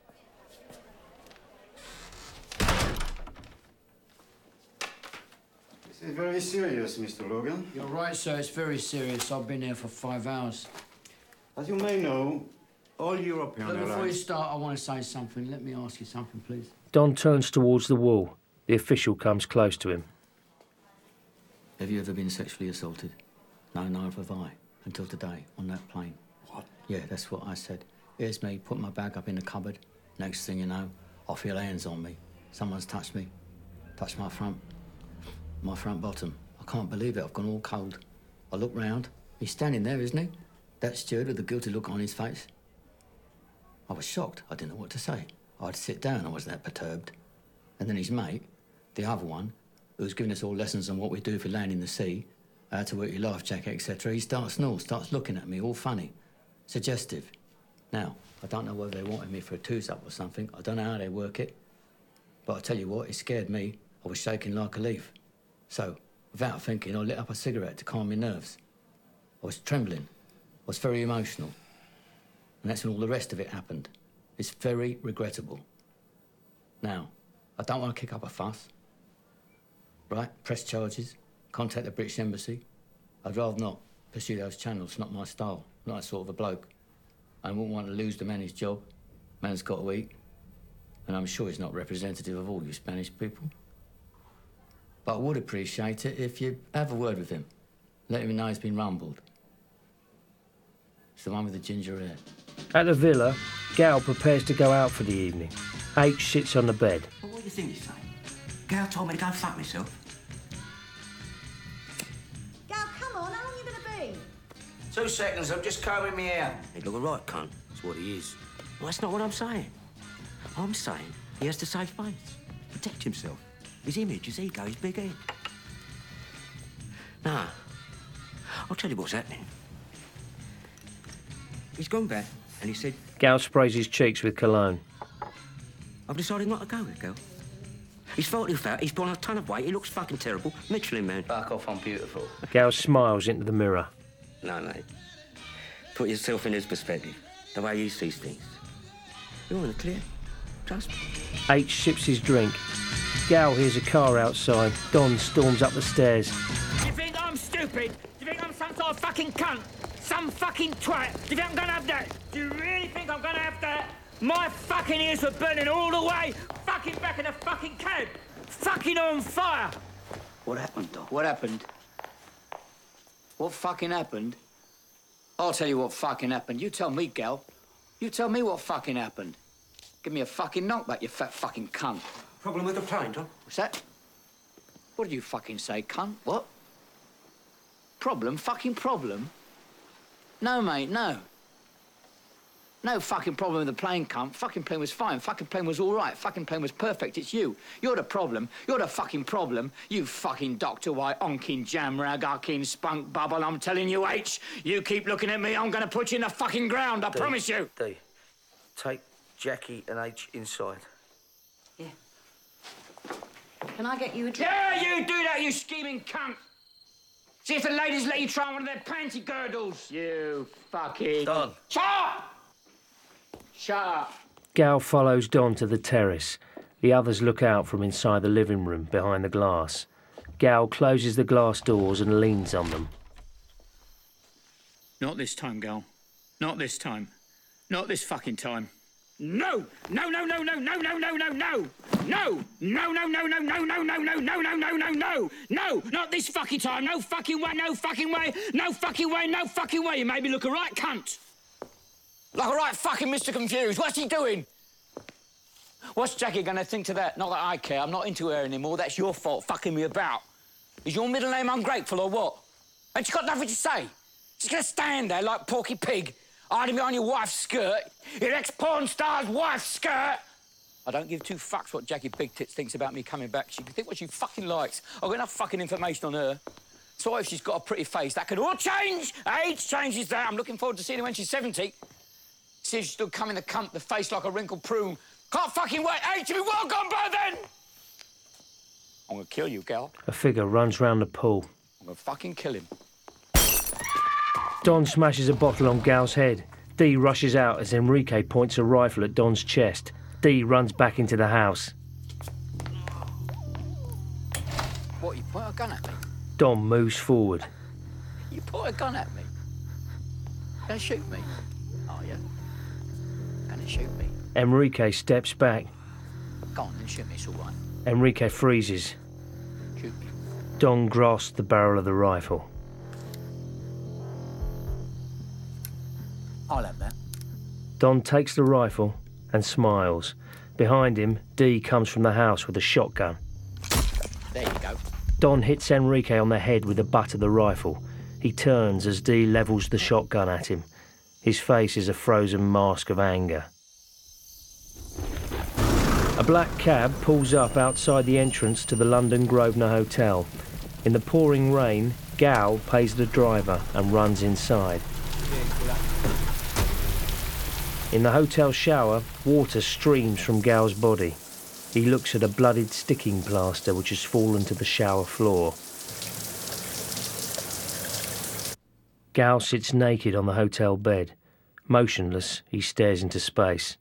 This is very serious, Mister Logan. You're right, sir. It's very serious. I've been here for five hours. As you may know, all European But before you airlines... start, I want to say something. Let me ask you something, please. Don turns towards the wall. The official comes close to him. Have you ever been sexually assaulted? No, neither have I. Until today, on that plane. What? Yeah, that's what I said. Here's me, put my bag up in the cupboard. Next thing you know, I feel hands on me. Someone's touched me. Touched my front. My front bottom. I can't believe it. I've gone all cold. I look round. He's standing there, isn't he? That steward with the guilty look on his face. I was shocked. I didn't know what to say. I'd sit down. I was that perturbed. And then his mate, the other one, who's giving us all lessons on what we do if we land in the sea, how to work your life jacket, et cetera, he starts snoring, starts looking at me, all funny, suggestive. Now, I don't know whether they wanted me for a twos-up or something. I don't know how they work it. But I tell you what, it scared me. I was shaking like a leaf. So, without thinking, I lit up a cigarette to calm my nerves. I was trembling. I was very emotional. And that's when all the rest of it happened. It's very regrettable. Now, I don't want to kick up a fuss. Right? Press charges. Contact the British Embassy. I'd rather not pursue those channels. It's not my style. Not that sort of a bloke. I wouldn't want to lose the man his job. Man's got to eat. And I'm sure he's not representative of all you Spanish people. But I would appreciate it if you have a word with him. Let him know he's been rumbled. It's the one with the ginger hair. At the villa, Gal prepares to go out for the evening. H sits on the bed. Well, what do you think he's saying? Gal told me to go fuck myself. Gal, come on, how long are you going to be? Two seconds, I'm just combing me hair. He look a right cunt. That's what he is. Well, that's not what I'm saying. I'm saying he has to save face, protect himself. His image, his ego, his big head. Now, I'll tell you what's happening. He's gone back And he said, Gal sprays his cheeks with cologne. I've decided not to go with Gal. He's far too fat, he's put on a ton of weight, he looks fucking terrible. Michelin man. Back off, I'm beautiful. Gal smiles into the mirror. No, mate. Put yourself in his perspective, the way he sees things. You're in the clear. Trust me. H sips his drink. Gal hears a car outside. Don storms up the stairs. Do you think I'm stupid? Do you think I'm some sort of fucking cunt? Some fucking twat? Do you think I'm gonna have that? Do you really think I'm gonna have that? My fucking ears were burning all the way, fucking back in the fucking cab, fucking on fire. What happened, Doc? What happened? What fucking happened? I'll tell you what fucking happened. You tell me, gal. You tell me what fucking happened. Give me a fucking knockback, you fat fucking cunt. Problem with the plane, Tom? What's that? What did you fucking say, cunt? What? Problem? Fucking problem? No, mate, no. No fucking problem with the plane, cunt. Fucking plane was fine. Fucking plane was all right. Fucking plane was perfect. It's you. You're the problem. You're the fucking problem. You fucking Doctor White, onkin jam rag, arkin spunk bubble. I'm telling you, H, you keep looking at me, I'm gonna put you in the fucking ground. I D, promise you. D, take Jackie and H inside. Yeah. Can I get you a drink? Yeah, you do that, you scheming cunt. See if the ladies let you try one of their panty girdles. You fucking... Don. Shut up! Shut up. Gal follows Don to the terrace. The others look out from inside the living room behind the glass. Gal closes the glass doors and leans on them. Not this time, Gal. Not this time. Not this fucking time. No! No, no, no, no, no, no, no, no, no! No! No, no, no, no, no, no, no, no, no, no, no, no, no! No! Not this fucking time! No fucking way, no fucking way, no fucking way, no fucking way! You made me look a right cunt! Like a right fucking Mister Confused. What's he doing? What's Jackie gonna think to that? Not that I care. I'm not into her anymore. That's your fault, fucking me about. Is your middle name ungrateful or what? Ain't you got nothing to say? She's gonna stand there like Porky Pig, hiding behind your wife's skirt, your ex-porn star's wife's skirt. I don't give two fucks what Jackie Big Tits thinks about me coming back. She can think what she fucking likes. I've got enough fucking information on her. So what if she's got a pretty face? That could all change. Age changes that. I'm looking forward to seeing her when she's seventy. See if she still coming the cunt, the face like a wrinkled prune. Can't fucking wait. Age to be well gone by then. I'm gonna kill you, gal. A figure runs round the pool. I'm gonna fucking kill him. Don smashes a bottle on Gal's head. Dee rushes out as Enrique points a rifle at Don's chest. Dee runs back into the house. What, you point a gun at me? Don moves forward. You point a gun at me? Gonna shoot me? Are you? Gonna shoot me? Enrique steps back. Go on, then shoot me, it's all right. Enrique freezes. Shoot me. Don grasps the barrel of the rifle. I'll have that. Don takes the rifle and smiles. Behind him, Dee comes from the house with a shotgun. There you go. Don hits Enrique on the head with the butt of the rifle. He turns as Dee levels the shotgun at him. His face is a frozen mask of anger. A black cab pulls up outside the entrance to the London Grosvenor Hotel. In the pouring rain, Gal pays the driver and runs inside. In the hotel shower, water streams from Gal's body. He looks at a bloodied sticking plaster which has fallen to the shower floor. Gal sits naked on the hotel bed. Motionless, he stares into space.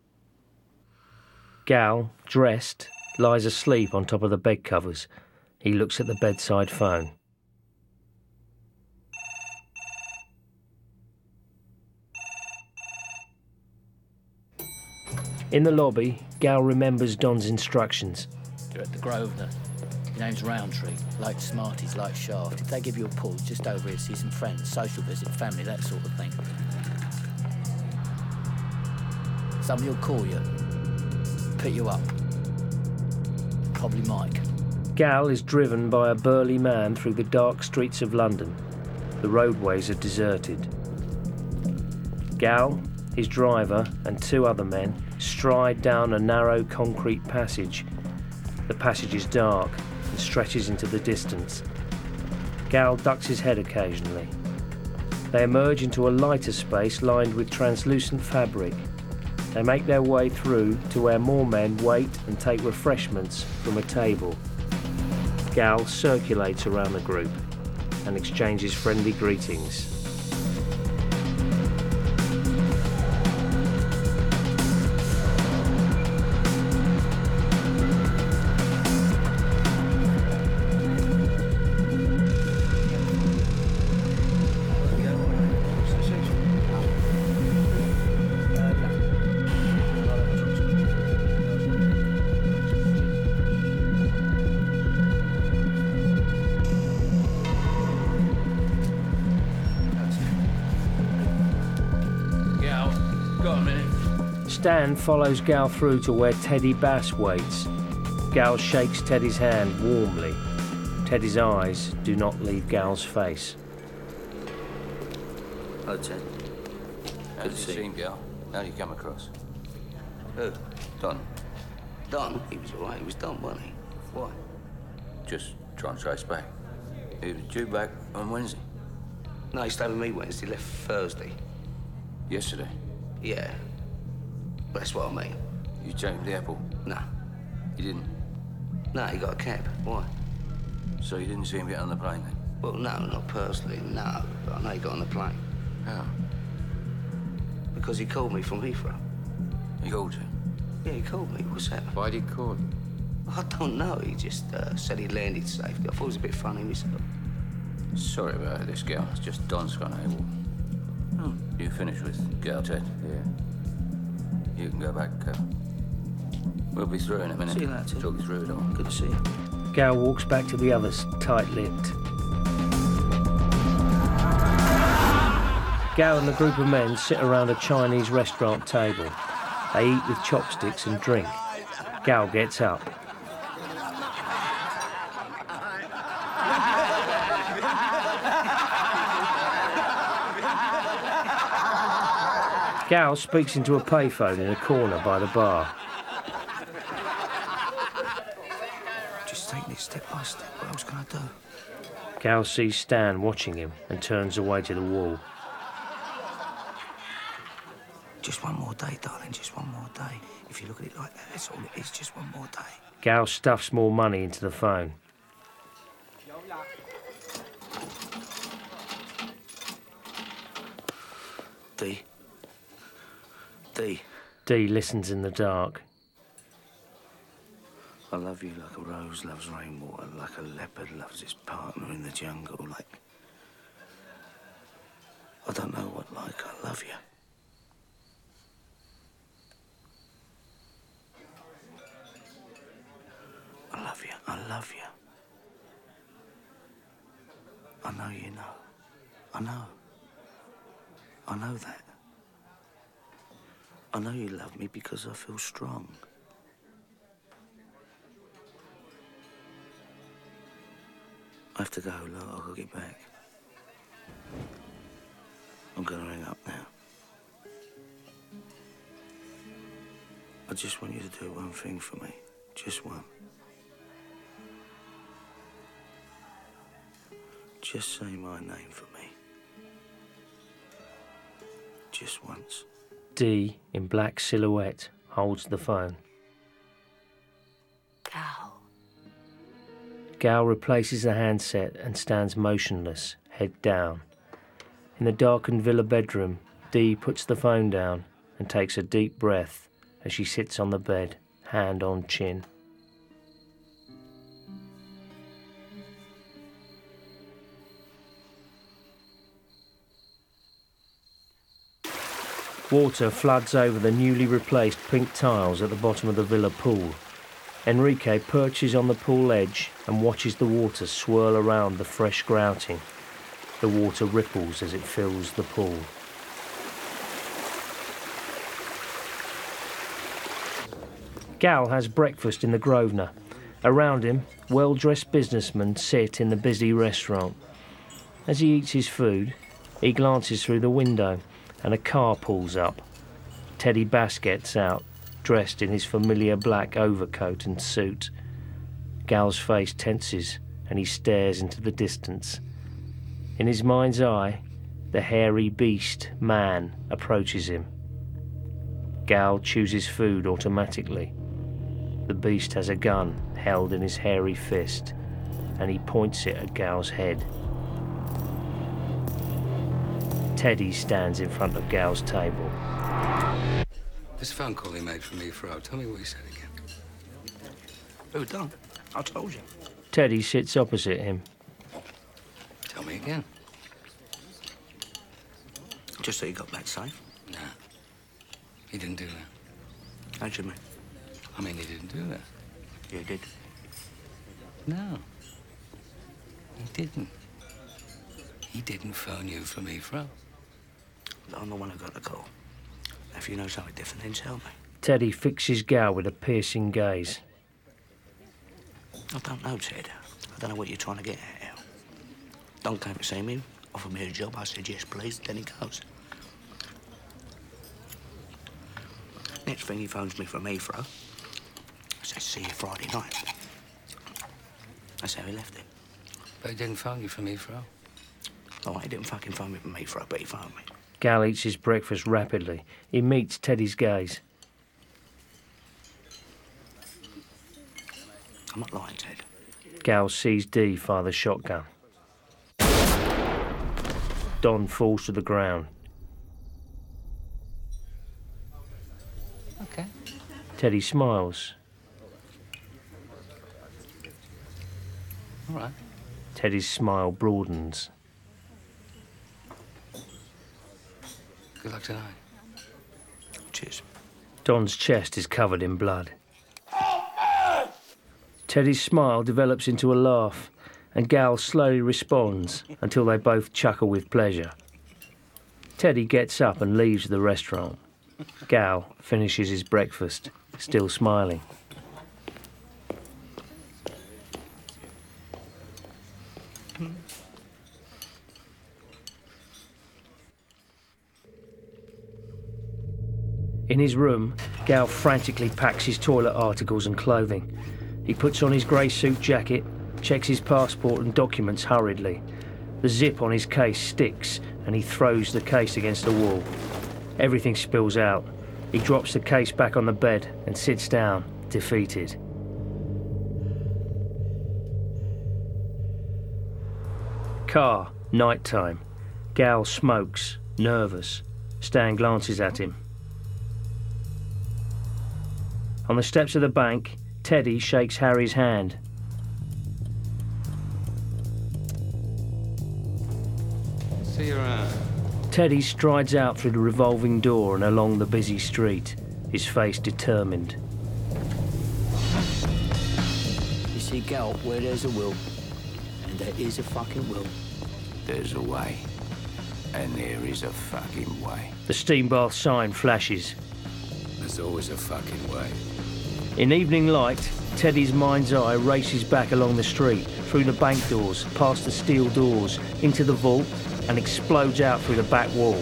Gal, dressed, lies asleep on top of the bed covers. He looks at the bedside phone. In the lobby, Gal remembers Don's instructions. You're at the Grosvenor. Your name's Roundtree. Like Smarties, like Shaft. If they give you a pull, just over here, see some friends, social visit, family, that sort of thing. Somebody will call you, pick you up. Probably Mike. Gal is driven by a burly man through the dark streets of London. The roadways are deserted. Gal, his driver, and two other men stride down a narrow concrete passage. The passage is dark and stretches into the distance. Gal ducks his head occasionally. They emerge into a lighter space lined with translucent fabric. They make their way through to where more men wait and take refreshments from a table. Gal circulates around the group and exchanges friendly greetings. Stan follows Gal through to where Teddy Bass waits. Gal shakes Teddy's hand warmly. Teddy's eyes do not leave Gal's face. Hello, Ted. How did you see him, Gal? How did you come across? Who? Don. Don? He was all right. He was Don, wasn't he? Why? Just trying to trace back. He was due back on Wednesday. No, he stayed with me Wednesday, left Thursday. Yesterday? Yeah. That's what I mean. You took him to the airport? No. You didn't? No, he got a cab. Why? So you didn't see him get on the plane then? Well, no, not personally, no. But I know he got on the plane. How? Because he called me from Heathrow. He called you? Yeah, he called me. What's that? Why'd he call you? I don't know. He just uh, said he landed safely. I thought it was a bit funny myself. Sorry about this, Gal. It's just Don's gone able. Oh. You finished with Gal, Ted? Yeah. You can go back. Uh, we'll be through in a minute. See you later. Talk you through it all. Good to see you. Gal walks back to the others, tight-lipped. Gal and the group of men sit around a Chinese restaurant table. They eat with chopsticks and drink. Gal gets up. Gal speaks into a payphone in a corner by the bar. Just take this step by step. What else can I do? Gal sees Stan watching him and turns away to the wall. Just one more day, darling, just one more day. If you look at it like that, that's all it is, just one more day. Gal stuffs more money into the phone. D. D. D listens in the dark. I love you like a rose loves rainwater, like a leopard loves its partner in the jungle, like... I don't know what like, I love you. I love you, I love you. I know you know. I know. I know that. I know you love me because I feel strong. I have to go, look, I've got to get back. I'm going to hang up now. I just want you to do one thing for me. Just one. Just say my name for me. Just once. D, in black silhouette, holds the phone. Gal. Gal replaces the handset and stands motionless, head down. In the darkened villa bedroom, D puts the phone down and takes a deep breath as she sits on the bed, hand on chin. Water floods over the newly replaced pink tiles at the bottom of the villa pool. Enrique perches on the pool edge and watches the water swirl around the fresh grouting. The water ripples as it fills the pool. Gal has breakfast in the Grosvenor. Around him, well-dressed businessmen sit in the busy restaurant. As he eats his food, he glances through the window and a car pulls up. Teddy Bass gets out, dressed in his familiar black overcoat and suit. Gal's face tenses and he stares into the distance. In his mind's eye, the hairy beast, man, approaches him. Gal chooses food automatically. The beast has a gun held in his hairy fist, and he points it at Gal's head. Teddy stands in front of Gal's table. This phone call he made from me, Fro. Tell me what he said again. Who done? I told you. Teddy sits opposite him. Tell me again. Just that he got back safe. Nah. He didn't do that. How do you mean? I mean, he didn't do that. Yeah, he did. No. He didn't. He didn't phone you for me, Fro. I'm the one who got the call. If you know something different, then tell me. Teddy fixes Gal with a piercing gaze. I don't know, Ted. I don't know what you're trying to get at here. Don came to see me, offered me a job. I said, yes, please. Then he goes. Next thing, he phones me from Heathrow. I said, see you Friday night. That's how he left it. But he didn't phone you from Heathrow. Oh, he didn't fucking phone me from Heathrow, but he phoned me. Gal eats his breakfast rapidly. He meets Teddy's gaze. I'm not lying, Ted. Gal sees Dee fire the shotgun. Don falls to the ground. Okay. Teddy smiles. All right. Teddy's smile broadens. Good luck tonight. Cheers. Don's chest is covered in blood. Teddy's smile develops into a laugh, and Gal slowly responds until they both chuckle with pleasure. Teddy gets up and leaves the restaurant. Gal finishes his breakfast, still smiling. In his room, Gal frantically packs his toilet articles and clothing. He puts on his grey suit jacket, checks his passport and documents hurriedly. The zip on his case sticks, and he throws the case against the wall. Everything spills out. He drops the case back on the bed and sits down, defeated. Car, night time. Gal smokes, nervous. Stan glances at him. On the steps of the bank, Teddy shakes Harry's hand. See you around. Teddy strides out through the revolving door and along the busy street, his face determined. You see, Gal, where there's a will, and there is a fucking will. There's a way. And there is a fucking way. The steam bath sign flashes. There's always a fucking way. In evening light, Teddy's mind's eye races back along the street, through the bank doors, past the steel doors, into the vault, and explodes out through the back wall.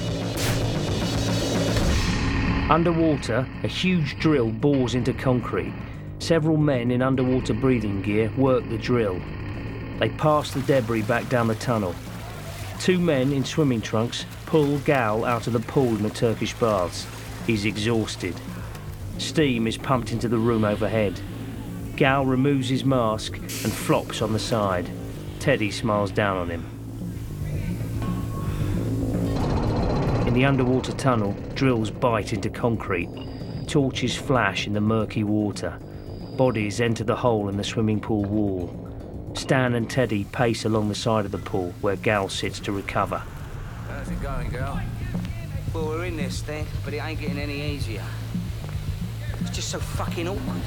Underwater, a huge drill bores into concrete. Several men in underwater breathing gear work the drill. They pass the debris back down the tunnel. Two men in swimming trunks pull Gal out of the pool in the Turkish baths. He's exhausted. Steam is pumped into the room overhead. Gal removes his mask and flops on the side. Teddy smiles down on him. In the underwater tunnel, drills bite into concrete. Torches flash in the murky water. Bodies enter the hole in the swimming pool wall. Stan and Teddy pace along the side of the pool where Gal sits to recover. How's it going, girl? Well, we're in this thing, but it ain't getting any easier. It's just so fucking awkward.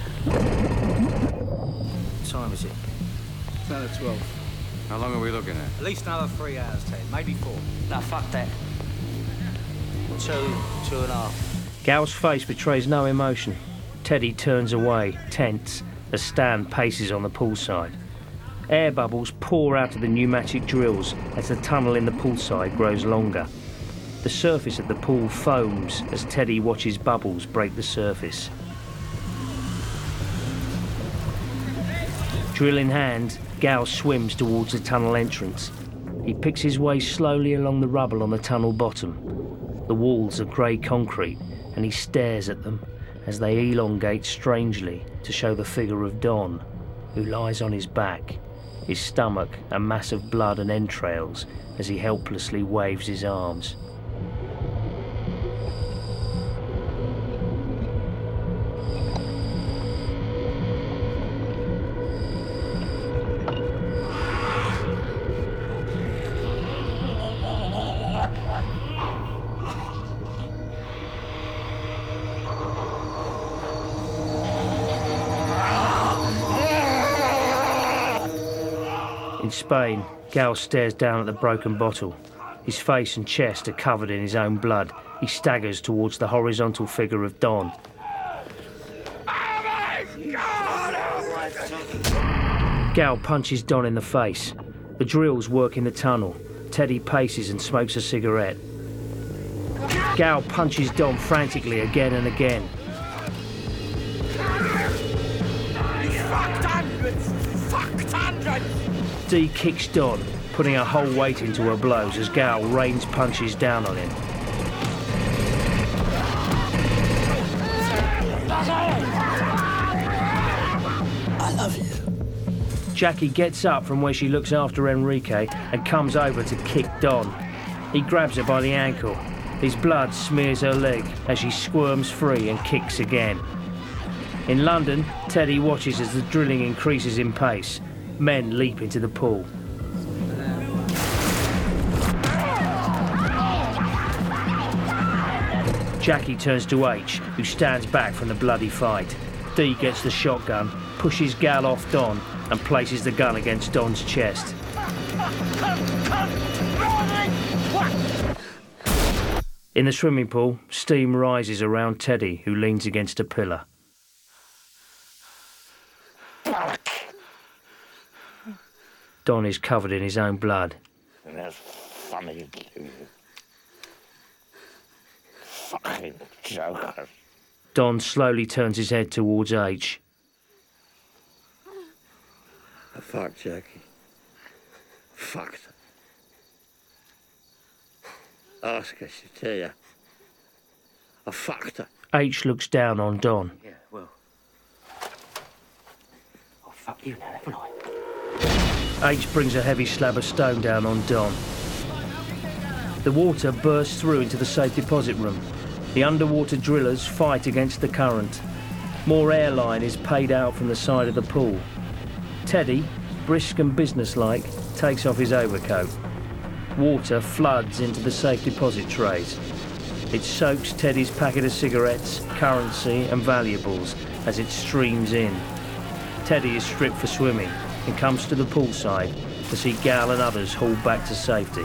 What time is it? It's another twelve. How long are we looking at? At least another three hours, Ted. Maybe four. Nah, fuck that. Two, two and a half. Gal's face betrays no emotion. Teddy turns away, tense, as Stan paces on the poolside. Air bubbles pour out of the pneumatic drills as the tunnel in the poolside grows longer. The surface of the pool foams as Teddy watches bubbles break the surface. Drill in hand, Gal swims towards the tunnel entrance. He He picks his way slowly along the rubble on the tunnel bottom. The walls are grey concrete, and he stares at them as they elongate strangely to show the figure of Don, who lies on his back, his stomach a mass of blood and entrails as he helplessly waves his arms. In Spain, Gal stares down at the broken bottle. His face and chest are covered in his own blood. He staggers towards the horizontal figure of Don. Gal punches Don in the face. The drills work in the tunnel. Teddy paces and smokes a cigarette. Gal punches Don frantically again and again. Fucked hundreds! Fucked hundreds! Dee kicks Don, putting her whole weight into her blows as Gal rains punches down on him. I love you. Jackie gets up from where she looks after Enrique and comes over to kick Don. He grabs her by the ankle. His blood smears her leg as she squirms free and kicks again. In London, Teddy watches as the drilling increases in pace. Men leap into the pool. Jackie turns to H, who stands back from the bloody fight. Dee gets the shotgun, pushes Gal off Don, and places the gun against Don's chest. In the swimming pool, steam rises around Teddy, who leans against a pillar. Don is covered in his own blood. That's funny, dude. Fucking joker. Don slowly turns his head towards H. I fucked Jackie. Fucked her. Ask her, she'll tell you. I fucked her. H looks down on Don. Yeah, well. I'll fuck you now, haven't I? H brings a heavy slab of stone down on Don. The water bursts through into the safe deposit room. The underwater drillers fight against the current. More airline is paid out from the side of the pool. Teddy, brisk and businesslike, takes off his overcoat. Water floods into the safe deposit trays. It soaks Teddy's packet of cigarettes, currency and valuables as it streams in. Teddy is stripped for swimming and comes to the poolside to see Gal and others hauled back to safety.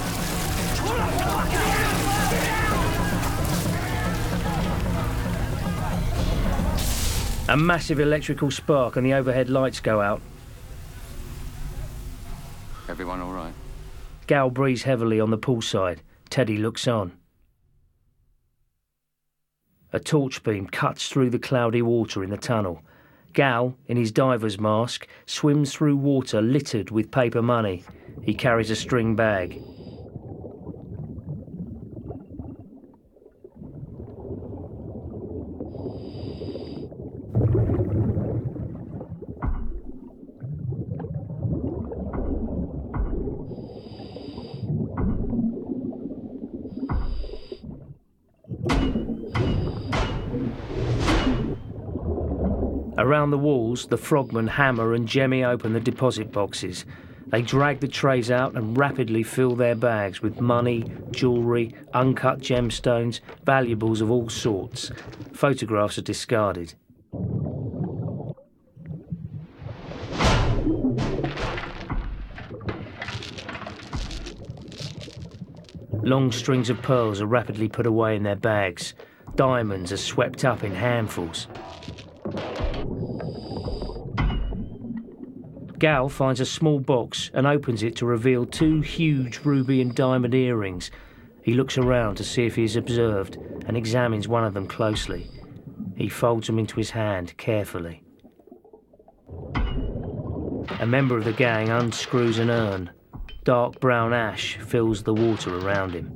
A massive electrical spark and the overhead lights go out. Everyone all right? Gal breathes heavily on the poolside. Teddy looks on. A torch beam cuts through the cloudy water in the tunnel. Gal, in his diver's mask, swims through water littered with paper money. He carries a string bag. Around the walls, the frogmen hammer and jemmy open the deposit boxes. They drag the trays out and rapidly fill their bags with money, jewellery, uncut gemstones, valuables of all sorts. Photographs are discarded. Long strings of pearls are rapidly put away in their bags. Diamonds are swept up in handfuls. Gal finds a small box and opens it to reveal two huge ruby and diamond earrings. He looks around to see if he is observed and examines one of them closely. He folds them into his hand carefully. A member of the gang unscrews an urn. Dark brown ash fills the water around him.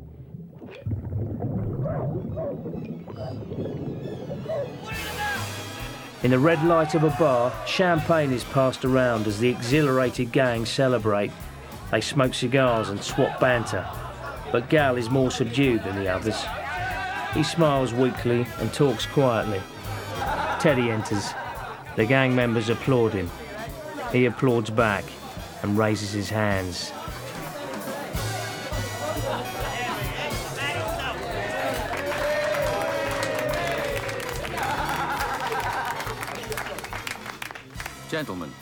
In the red light of a bar, champagne is passed around as the exhilarated gang celebrate. They smoke cigars and swap banter, but Gal is more subdued than the others. He smiles weakly and talks quietly. Teddy enters. The gang members applaud him. He applauds back and raises his hands. Gentlemen,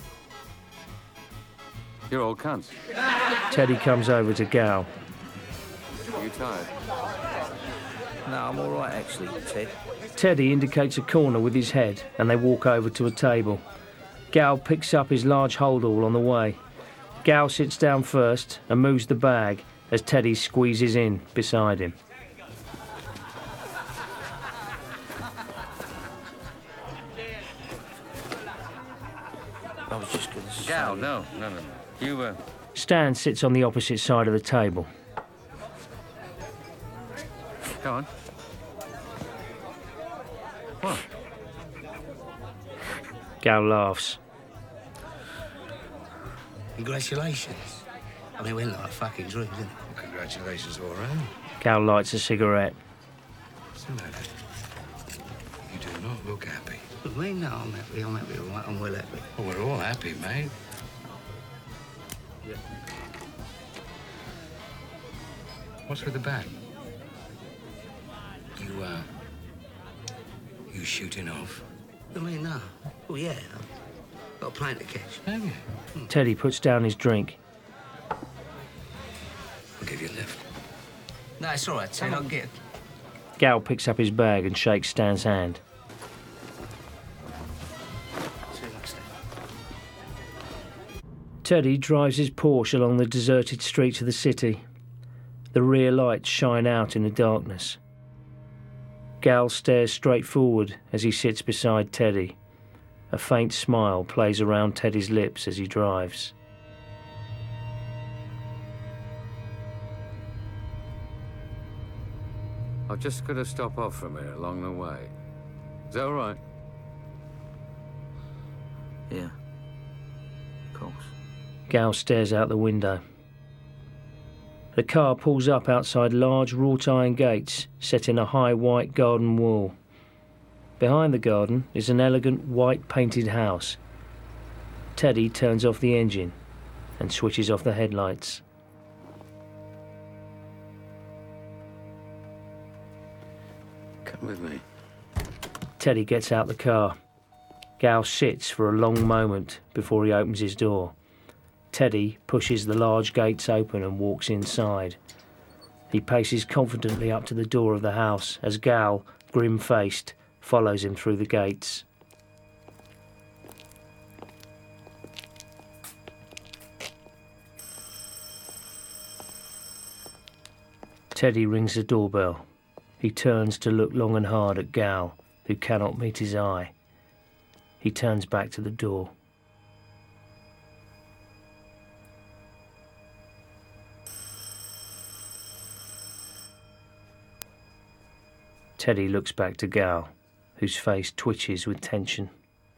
you're all cunts. Teddy comes over to Gal. Are you tired? No, I'm all right, actually, Ted. Teddy indicates a corner with his head and they walk over to a table. Gal picks up his large holdall on the way. Gal sits down first and moves the bag as Teddy squeezes in beside him. I was just going to say... Gal, no, no, no, no. You, uh... Stan sits on the opposite side of the table. Go on. What? Gal laughs. Congratulations. I mean, we're like a fucking dream, isn't it? Well, congratulations all around. Gal lights a cigarette. What's the matter? You do not look happy. Look, me, no, I'm happy. I'm happy, all right. I'm well happy. Well, we're all happy, mate. Yeah. What's with the bag? You, uh... You shooting off? I mean, no. Well, yeah. I've got a plane to catch. Have you? Hmm. Teddy puts down his drink. I'll give you a lift. No, it's all right, Ted. I'll get it. Gal picks up his bag and shakes Stan's hand. See you next time. Teddy drives his Porsche along the deserted streets of the city. The rear lights shine out in the darkness. Gal stares straight forward as he sits beside Teddy. A faint smile plays around Teddy's lips as he drives. I've just got to stop off from here along the way. Is that all right? Yeah. Of course. Gal stares out the window. The car pulls up outside large wrought iron gates set in a high white garden wall. Behind the garden is an elegant white painted house. Teddy turns off the engine and switches off the headlights. Come with me. Teddy gets out the car. Gal sits for a long moment before he opens his door. Teddy pushes the large gates open and walks inside. He paces confidently up to the door of the house as Gal, grim-faced, follows him through the gates. Teddy rings the doorbell. He turns to look long and hard at Gal, who cannot meet his eye. He turns back to the door. Teddy looks back to Gal, whose face twitches with tension.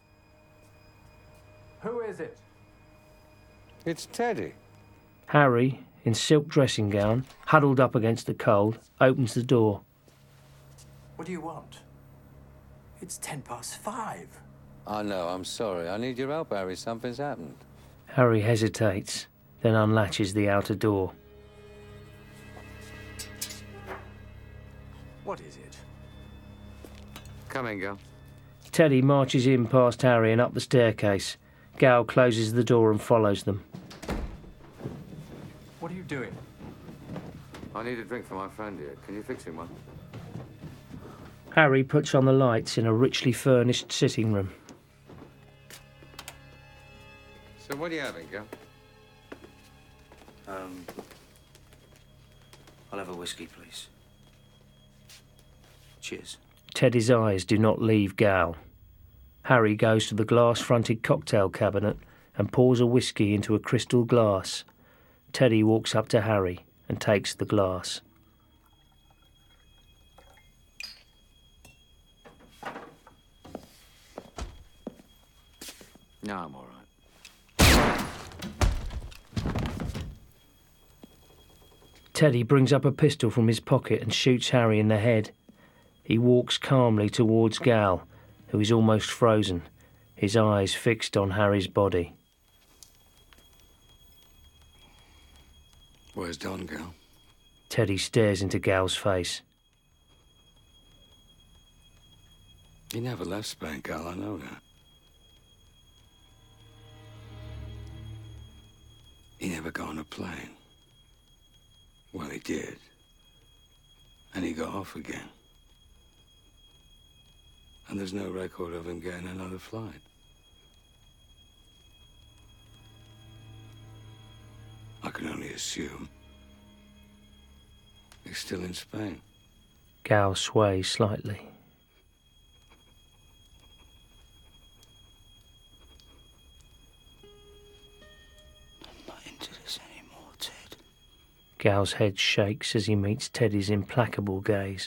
Who is it? It's Teddy. Harry, in silk dressing gown, huddled up against the cold, opens the door. What do you want? It's ten past five. I know, I'm sorry. I need your help, Harry. Something's happened. Harry hesitates, then unlatches the outer door. What is it? Come in, Gal. Teddy marches in past Harry and up the staircase. Gal closes the door and follows them. What are you doing? I need a drink for my friend here. Can you fix him one? Harry puts on the lights in a richly furnished sitting room. So what are you having, Gal? Um, I'll have a whiskey, please. Cheers. Teddy's eyes do not leave Gal. Harry goes to the glass-fronted cocktail cabinet and pours a whiskey into a crystal glass. Teddy walks up to Harry and takes the glass. No, I'm all right. Teddy brings up a pistol from his pocket and shoots Harry in the head. He walks calmly towards Gal, who is almost frozen, his eyes fixed on Harry's body. Where's Don, Gal? Teddy stares into Gal's face. He never left Spain, Gal, I know that. He never got on a plane. Well, he did. And he got off again. And there's no record of him getting another flight. I can only assume he's still in Spain. Gal sways slightly. I'm not into this anymore, Ted. Gal's head shakes as he meets Teddy's implacable gaze.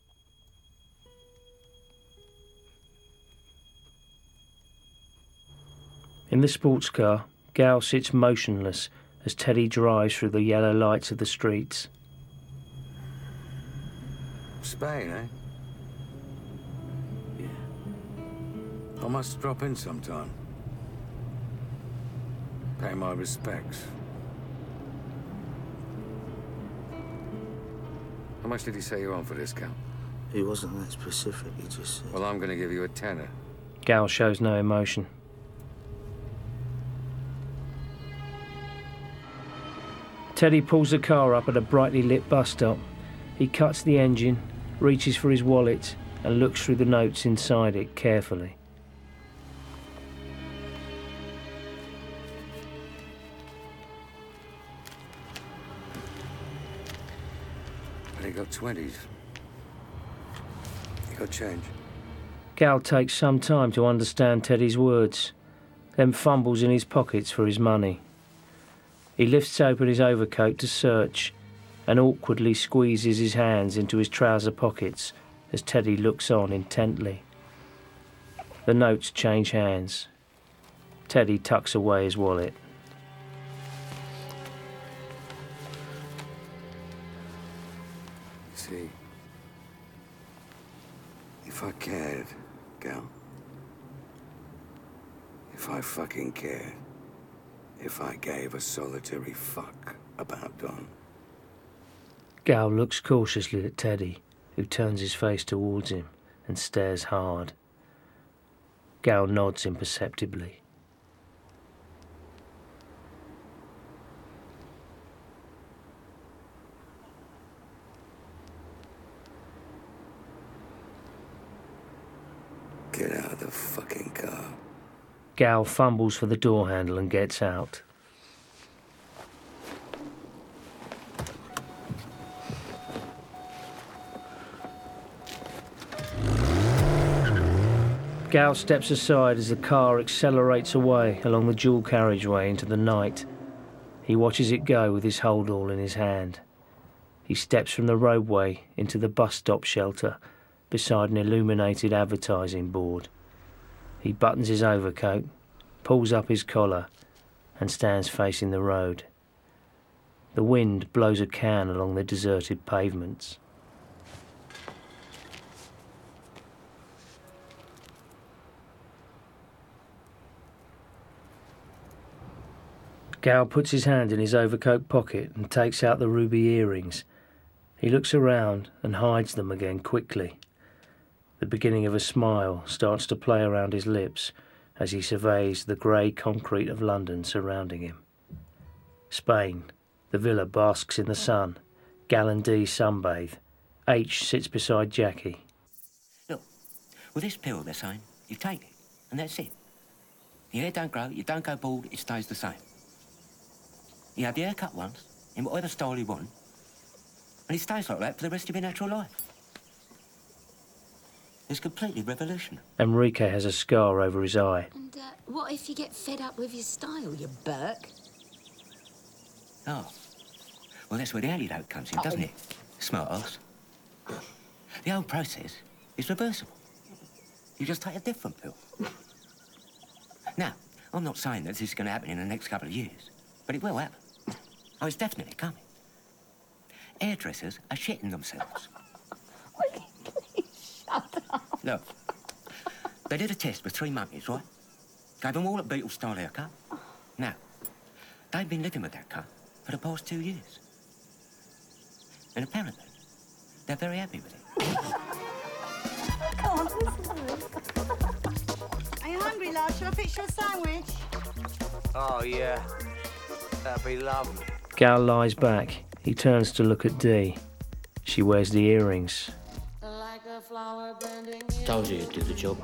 In the sports car, Gal sits motionless as Teddy drives through the yellow lights of the streets. Spain, eh? Yeah. I must drop in sometime. Pay my respects. How much did he say you want for this, Gal? He wasn't that specific, he just said... Well, I'm gonna give you a tenner. Gal shows no emotion. Teddy pulls the car up at a brightly lit bus stop. He cuts the engine, reaches for his wallet, and looks through the notes inside it carefully. But he got twenties. He got change. Gal takes some time to understand Teddy's words, then fumbles in his pockets for his money. He lifts open his overcoat to search and awkwardly squeezes his hands into his trouser pockets as Teddy looks on intently. The notes change hands. Teddy tucks away his wallet. See, if I cared, Gal, if I fucking cared, if I gave a solitary fuck about Don. Gal looks cautiously at Teddy, who turns his face towards him and stares hard. Gal nods imperceptibly. Get out of the fucking car. Gal fumbles for the door handle and gets out. Gal steps aside as the car accelerates away along the dual carriageway into the night. He watches it go with his holdall in his hand. He steps from the roadway into the bus stop shelter beside an illuminated advertising board. He buttons his overcoat, pulls up his collar, and stands facing the road. The wind blows a can along the deserted pavements. Gal puts his hand in his overcoat pocket and takes out the ruby earrings. He looks around and hides them again quickly. The beginning of a smile starts to play around his lips as he surveys the grey concrete of London surrounding him. Spain. The villa basks in the sun. Gal and Dee sunbathe. H sits beside Jackie. Look, with this pill they're saying, you take it, and that's it. Your hair don't grow, you don't go bald, it stays the same. You have your hair cut once, in whatever style you want, and it stays like that for the rest of your natural life. It's completely revolutionary. Enrique has a scar over his eye. And uh, what if you get fed up with your style, you Burke? Oh. Well, that's where the antidote comes in, doesn't it? Smart ass. The whole process is reversible. You just take a different pill. Now, I'm not saying that this is going to happen in the next couple of years, but it will happen. Oh, it's definitely coming. Hairdressers are shitting themselves. Shut up. Look, they did a test with three monkeys, right? Gave them all a Beatles-style haircut. Now, they've been living with that cut for the past two years. And apparently, they're very happy with it. I can't listen to this. Are you hungry, lad? Shall I fix you a sandwich? Oh, yeah. That'd be lovely. Gal lies back. He turns to look at Dee. She wears the earrings. Told you you'd do the job.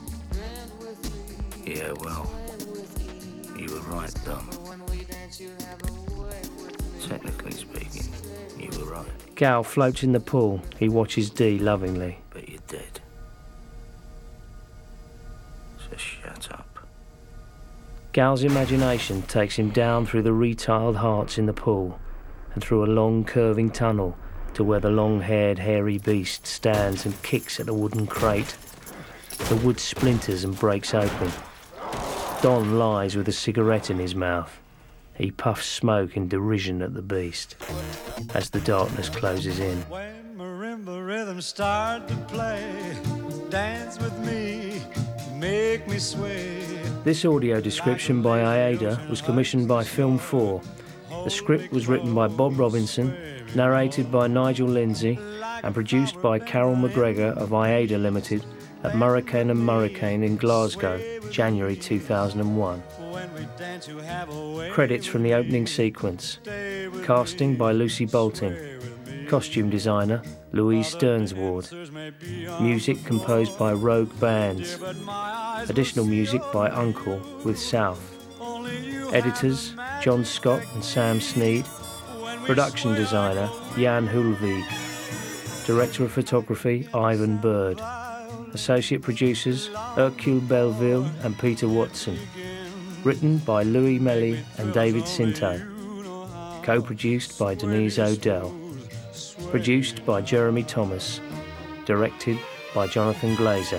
Yeah, well, you were right, Dom. Technically speaking, you were right. Gal floats in the pool. He watches Dee lovingly. But you're dead. So shut up. Gal's imagination takes him down through the retiled hearts in the pool and through a long curving tunnel to where the long-haired hairy beast stands and kicks at a wooden crate. The wood splinters and breaks open. Don lies with a cigarette in his mouth. He puffs smoke in derision at the beast as the darkness closes in. When marimba rhythms start to play, dance with me, make me sway. This audio description by Aida was commissioned by Film four. The script was written by Bob Robinson, narrated by Nigel Lindsay, and produced by Carol McGregor of Aida Limited at Murricane and Murricane in Glasgow, January two thousand one. Credits from the opening sequence. Casting by Lucy Bolting. Costume designer Louise Sternsward. Music composed by Rogue Bands. Additional music by Uncle with South. Editors John Scott and Sam Sneed. Production designer Jan Hulvig. Director of photography Ivan Bird. Associate producers Hercule Belville and Peter Watson. Written by Louis Melly and David Cinto. Co-produced by Denise O'Dell. Produced by Jeremy Thomas. Directed by Jonathan Glazer.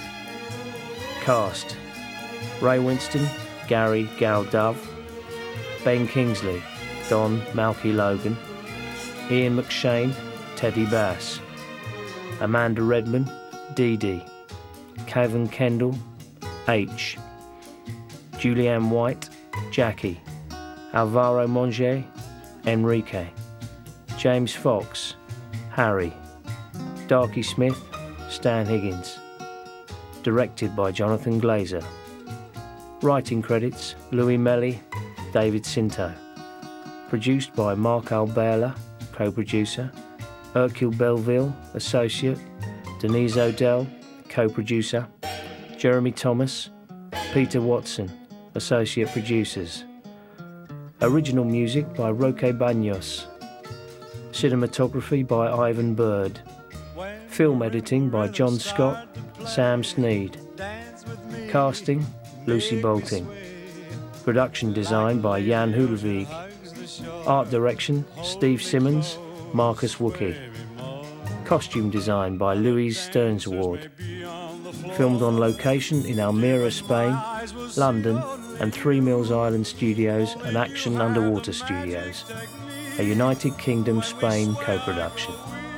Cast: Ray Winston, Gary Gal Dove, Ben Kingsley, Don Malky Logan, Ian McShane, Teddy Bass, Amanda Redman, Dee Dee, Kevin Kendall, H, Julianne White, Jackie, Alvaro Monge, Enrique, James Fox, Harry, Darky Smith, Stan Higgins. Directed by Jonathan Glazer. Writing credits Louis Melly, David Cinto. Produced by Mark Albella, co-producer, Hercule Belville, associate, Denise O'Dell, co-producer, Jeremy Thomas, Peter Watson, associate producers. Original music by Roque Banos. Cinematography by Ivan Bird. Film editing by John Scott, Sam Sneed. Casting Lucy Bolting. Production design by Jan Hulvig. Art direction Steve Simmons, Marcus Wookie. Costume design by Louise Sternsward. Filmed on location in Almira, Spain, London, and Three Mills Island Studios and Action Underwater Studios. A United Kingdom Spain co-production.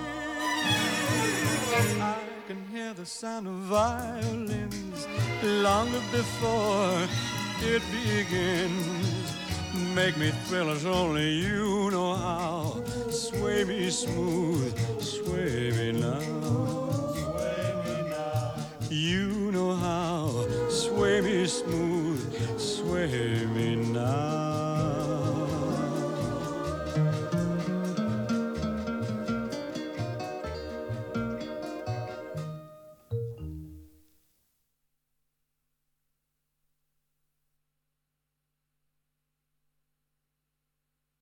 The sound of violins long before it begins. Make me thrill as only you know how. Sway me smooth, sway me now. Sway me now. You